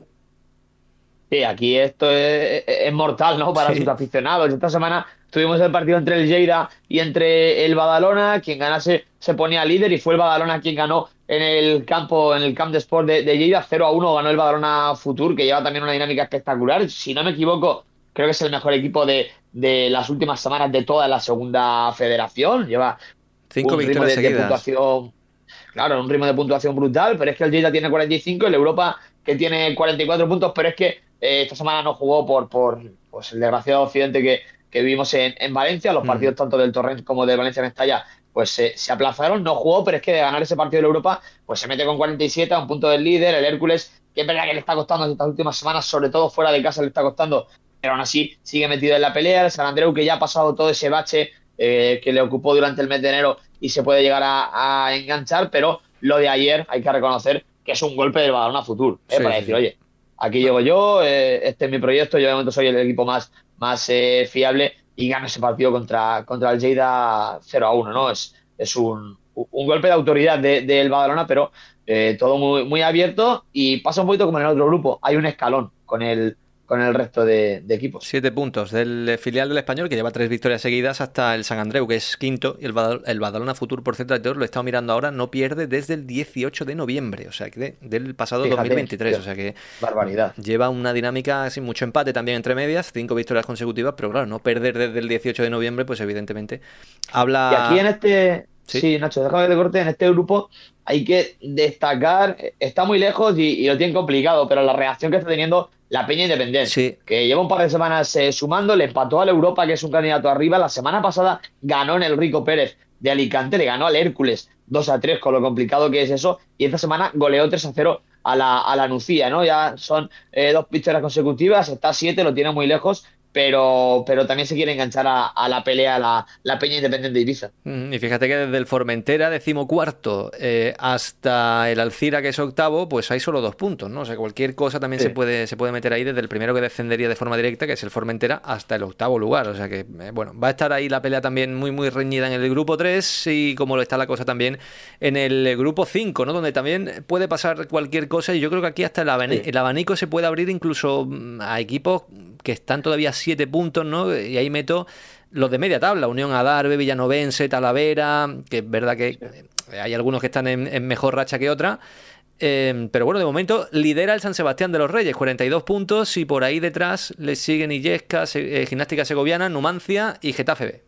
Sí, aquí esto es, es mortal, ¿no? Para sí. sus aficionados. Esta semana tuvimos el partido entre el Lleida y entre el Badalona. Quien ganase se ponía líder y fue el Badalona quien ganó en el campo, en el Camp de Sport de, de Lleida. cero a uno ganó el Badalona Futur, que lleva también una dinámica espectacular. Si no me equivoco, creo que es el mejor equipo de, de las últimas semanas de toda la segunda federación. Lleva cinco un ritmo victorias de, de seguidas. puntuación, claro, un ritmo de puntuación brutal, pero es que el Lleida tiene cuarenta y cinco, el Europa que tiene cuarenta y cuatro puntos, pero es que eh, esta semana no jugó por, por pues, el desgraciado accidente que, que vivimos en, en Valencia. Los mm. partidos tanto del Torrent como del Valencia-Mestalla pues eh, se aplazaron, no jugó, pero es que de ganar ese partido de la Europa pues se mete con cuarenta y siete a un punto del líder. El Hércules, que es verdad que le está costando estas últimas semanas, sobre todo fuera de casa le está costando, pero aún así sigue metido en la pelea. El Sant Andreu, que ya ha pasado todo ese bache eh, que le ocupó durante el mes de enero y se puede llegar a, a enganchar, pero lo de ayer hay que reconocer que es un golpe del Badalona Futur, ¿eh? sí, para decir, oye, aquí llego yo, eh, este es mi proyecto, yo de momento soy el equipo más, más eh, fiable y gano ese partido contra, contra el Lleida cero a uno, ¿no? Es, es un, un golpe de autoridad del de, Badalona, pero eh, todo muy, muy abierto y pasa un poquito como en el otro grupo, hay un escalón con el con el resto de, de equipos. Siete puntos del filial del Español, que lleva tres victorias seguidas, hasta el Sant Andreu, que es quinto, y el, Badal- el Badalona Futur, por cierto, lo he estado mirando ahora, no pierde desde el dieciocho de noviembre, o sea, que de, del pasado Fíjate, dos mil veintitrés, tío, o sea que barbaridad. Lleva una dinámica sin mucho empate también entre medias, cinco victorias consecutivas, pero claro, no perder desde el dieciocho de noviembre, pues evidentemente habla... Y aquí en este... Sí, sí Nacho, déjame que te corte, en este grupo hay que destacar, está muy lejos y, y lo tiene complicado, pero la reacción que está teniendo la Peña Independiente, sí. que lleva un par de semanas eh, sumando, le empató al Europa, que es un candidato arriba. La semana pasada ganó en el Rico Pérez de Alicante, le ganó al Hércules dos a tres, con lo complicado que es eso, y esta semana goleó tres a cero a la, a la Nucía, ¿no? Ya son eh, dos victorias consecutivas, está a siete, lo tiene muy lejos, pero, pero también se quiere enganchar a, a la pelea la, la Peña Independiente de Ibiza. Y fíjate que desde el Formentera, decimocuarto, eh, hasta el Alcira, que es octavo, pues hay solo dos puntos, ¿no? O sea, cualquier cosa también sí. se puede se puede meter ahí, desde el primero que descendería de forma directa, que es el Formentera, hasta el octavo lugar. O sea que, eh, bueno, va a estar ahí la pelea también muy, muy reñida en el grupo tres, y como lo está la cosa también en el grupo cinco, ¿no? Donde también puede pasar cualquier cosa, y yo creo que aquí hasta el, abani- sí. el abanico se puede abrir incluso a equipos que están todavía siete puntos, ¿no? Y ahí meto los de media tabla, Unión Adarve, Villanovense, Talavera, que es verdad que hay algunos que están en, en mejor racha que otra, eh, pero bueno, de momento lidera el San Sebastián de los Reyes, cuarenta y dos puntos, y por ahí detrás le siguen Illesca, eh, Gimnástica Segoviana, Numancia y Getafe B.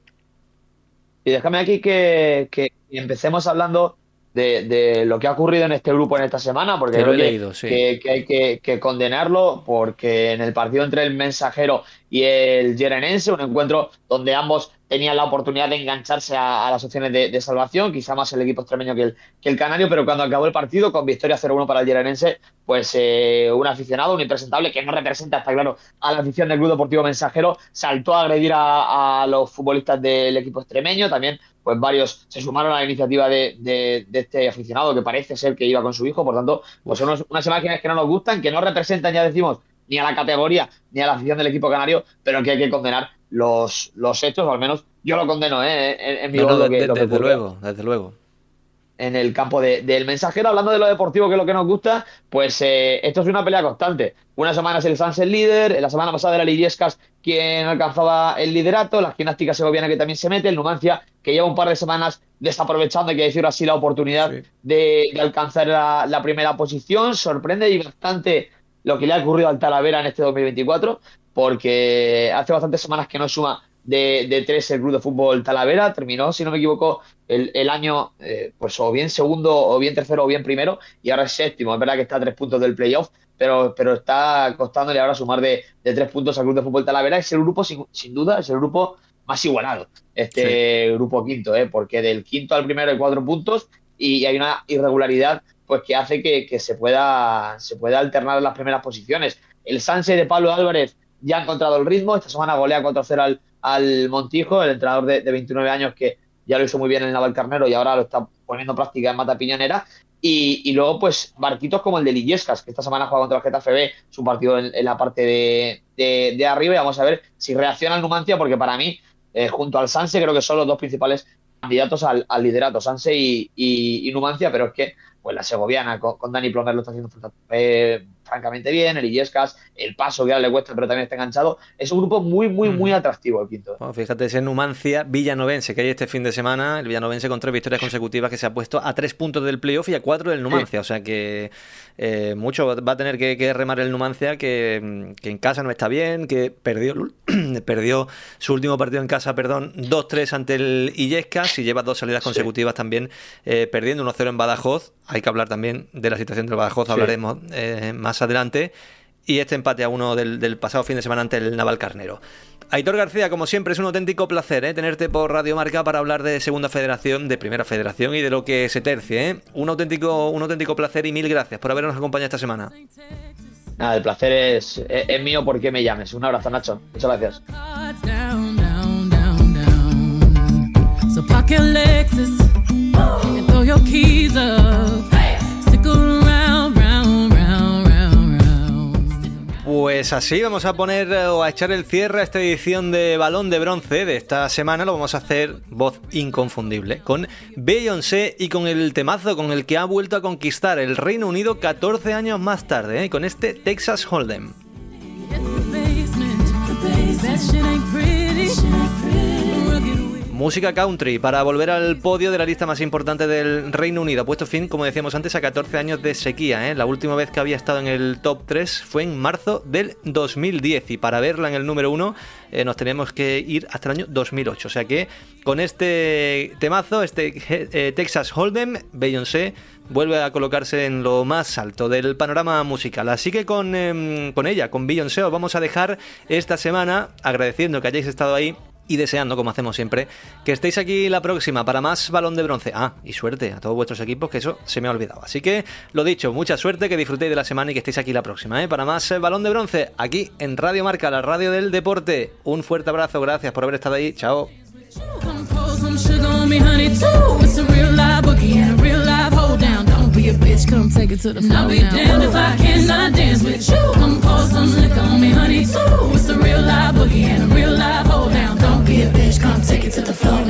Y déjame aquí que, que empecemos hablando de, de lo que ha ocurrido en este grupo en esta semana, porque Te creo lo he que, leído, sí. que, que hay que, que condenarlo, porque en el partido entre el Mensajero y el Llerenense, un encuentro donde ambos tenían la oportunidad de engancharse a, a las opciones de, de salvación, quizá más el equipo extremeño que el, que el canario, pero cuando acabó el partido con victoria cero uno para el Llerenense, pues eh, un aficionado, un impresentable que no representa, está claro, a la afición del Club Deportivo Mensajero, saltó a agredir a, a los futbolistas del equipo extremeño. También pues varios se sumaron a la iniciativa de, de, de este aficionado, que parece ser que iba con su hijo. Por tanto, pues son unos, unas imágenes que no nos gustan, que no representan, ya decimos, ni a la categoría ni a la afición del equipo canario, pero que hay que condenar los, los hechos, o al menos yo lo condeno, ¿eh? en, en mi no, voz, no, lo que, de, lo que desde ocurrió luego, desde luego. En el campo de, del Mensajero. Hablando de lo deportivo, que es lo que nos gusta, pues eh, esto es una pelea constante. Una semana es el Sanse el líder, la semana pasada era el Illescas quien alcanzaba el liderato, la Gimnástica Segoviana que también se mete, el Numancia, que lleva un par de semanas desaprovechando, hay que decirlo así, la oportunidad sí. de, de alcanzar la, la primera posición. Sorprende y bastante lo que le ha ocurrido al Talavera en este dos mil veinticuatro, porque hace bastantes semanas que no suma de, de tres el Club de Fútbol Talavera. Terminó, si no me equivoco, el, el año eh, pues o bien segundo, o bien tercero, o bien primero, y ahora es séptimo. Es verdad que está a tres puntos del playoff, pero, pero está costándole ahora sumar de, de tres puntos al Club de Fútbol Talavera. Es el grupo, sin, sin duda, es el grupo más igualado, este sí. grupo quinto, ¿eh? Porque del quinto al primero hay cuatro puntos, y hay una irregularidad pues que hace que, que se pueda se pueda alternar en las primeras posiciones. El Sanse de Pablo Álvarez ya ha encontrado el ritmo. Esta semana golea cuatro cero al, al Montijo, el entrenador de, de veintinueve años, que ya lo hizo muy bien en el Navalcarnero y ahora lo está poniendo en práctica en Mata Piñonera. Y, y luego, pues, barquitos como el de Illescas, que esta semana juega contra el Getafe B, su partido en, en la parte de, de, de arriba, y vamos a ver si reacciona el Numancia, porque para mí, eh, junto al Sanse, creo que son los dos principales candidatos al, al liderato, Sanse y, y, y Numancia, pero es que pues la segoviana con, con Dani Plomer lo está haciendo eh, francamente bien, el Illescas, el Paso que ahora le cuesta pero también está enganchado. Es un grupo muy, muy, muy atractivo el quinto. Bueno, fíjate ese Numancia Villanovense que hay este fin de semana, el Villanovense con tres victorias consecutivas que se ha puesto a tres puntos del playoff y a cuatro del Numancia, sí. O sea que eh, mucho va a tener que, que remar el Numancia, que, que en casa no está bien, que perdió, perdió su último partido en casa, perdón, dos tres ante el Illescas y lleva dos salidas consecutivas sí. también eh, perdiendo uno cero en Badajoz. Hay que hablar también de la situación del Badajoz, sí. hablaremos eh, más adelante. Y este empate a uno del, del pasado fin de semana ante el Navalcarnero. Aitor García, como siempre, es un auténtico placer ¿eh? tenerte por Radio Marca para hablar de Segunda Federación, de Primera Federación y de lo que se tercie. ¿eh? Un auténtico, un auténtico placer y mil gracias por habernos acompañado esta semana. Nada, el placer es, es, es mío porque me llames. Un abrazo, Nacho. Muchas gracias. So park your Lexus and throw your keys up. Stick around, round, round, round, round. Pues así vamos a poner o a echar el cierre a esta edición de Balón de Bronce de esta semana. Lo vamos a hacer voz inconfundible con Beyoncé y con el temazo con el que ha vuelto a conquistar el Reino Unido catorce años más tarde, ¿eh? Con este Texas Hold'em. Música country para volver al podio de la lista más importante del Reino Unido. Ha puesto fin, como decíamos antes, a catorce años de sequía, ¿eh? La última vez que había estado en el top tres fue en marzo del dos mil diez y para verla en el número uno eh, nos tenemos que ir hasta el año dos mil ocho. O sea que con este temazo, este eh, Texas Hold'em, Beyoncé vuelve a colocarse en lo más alto del panorama musical. Así que con, eh, con ella, con Beyoncé, os vamos a dejar esta semana agradeciendo que hayáis estado ahí y deseando, como hacemos siempre, que estéis aquí la próxima para más Balón de Bronce. Ah, y suerte a todos vuestros equipos, que eso se me ha olvidado. Así que, lo dicho, mucha suerte, que disfrutéis de la semana y que estéis aquí la próxima, ¿eh? Para más Balón de Bronce, aquí en Radio Marca, la radio del deporte. Un fuerte abrazo, gracias por haber estado ahí. Chao. Be a bitch, come take it to the floor. I'll be damned if I cannot dance with you. Come pour some liquor on me, honey, too. It's a real live boogie and a real live hold down. Don't be a bitch, come take it to the floor.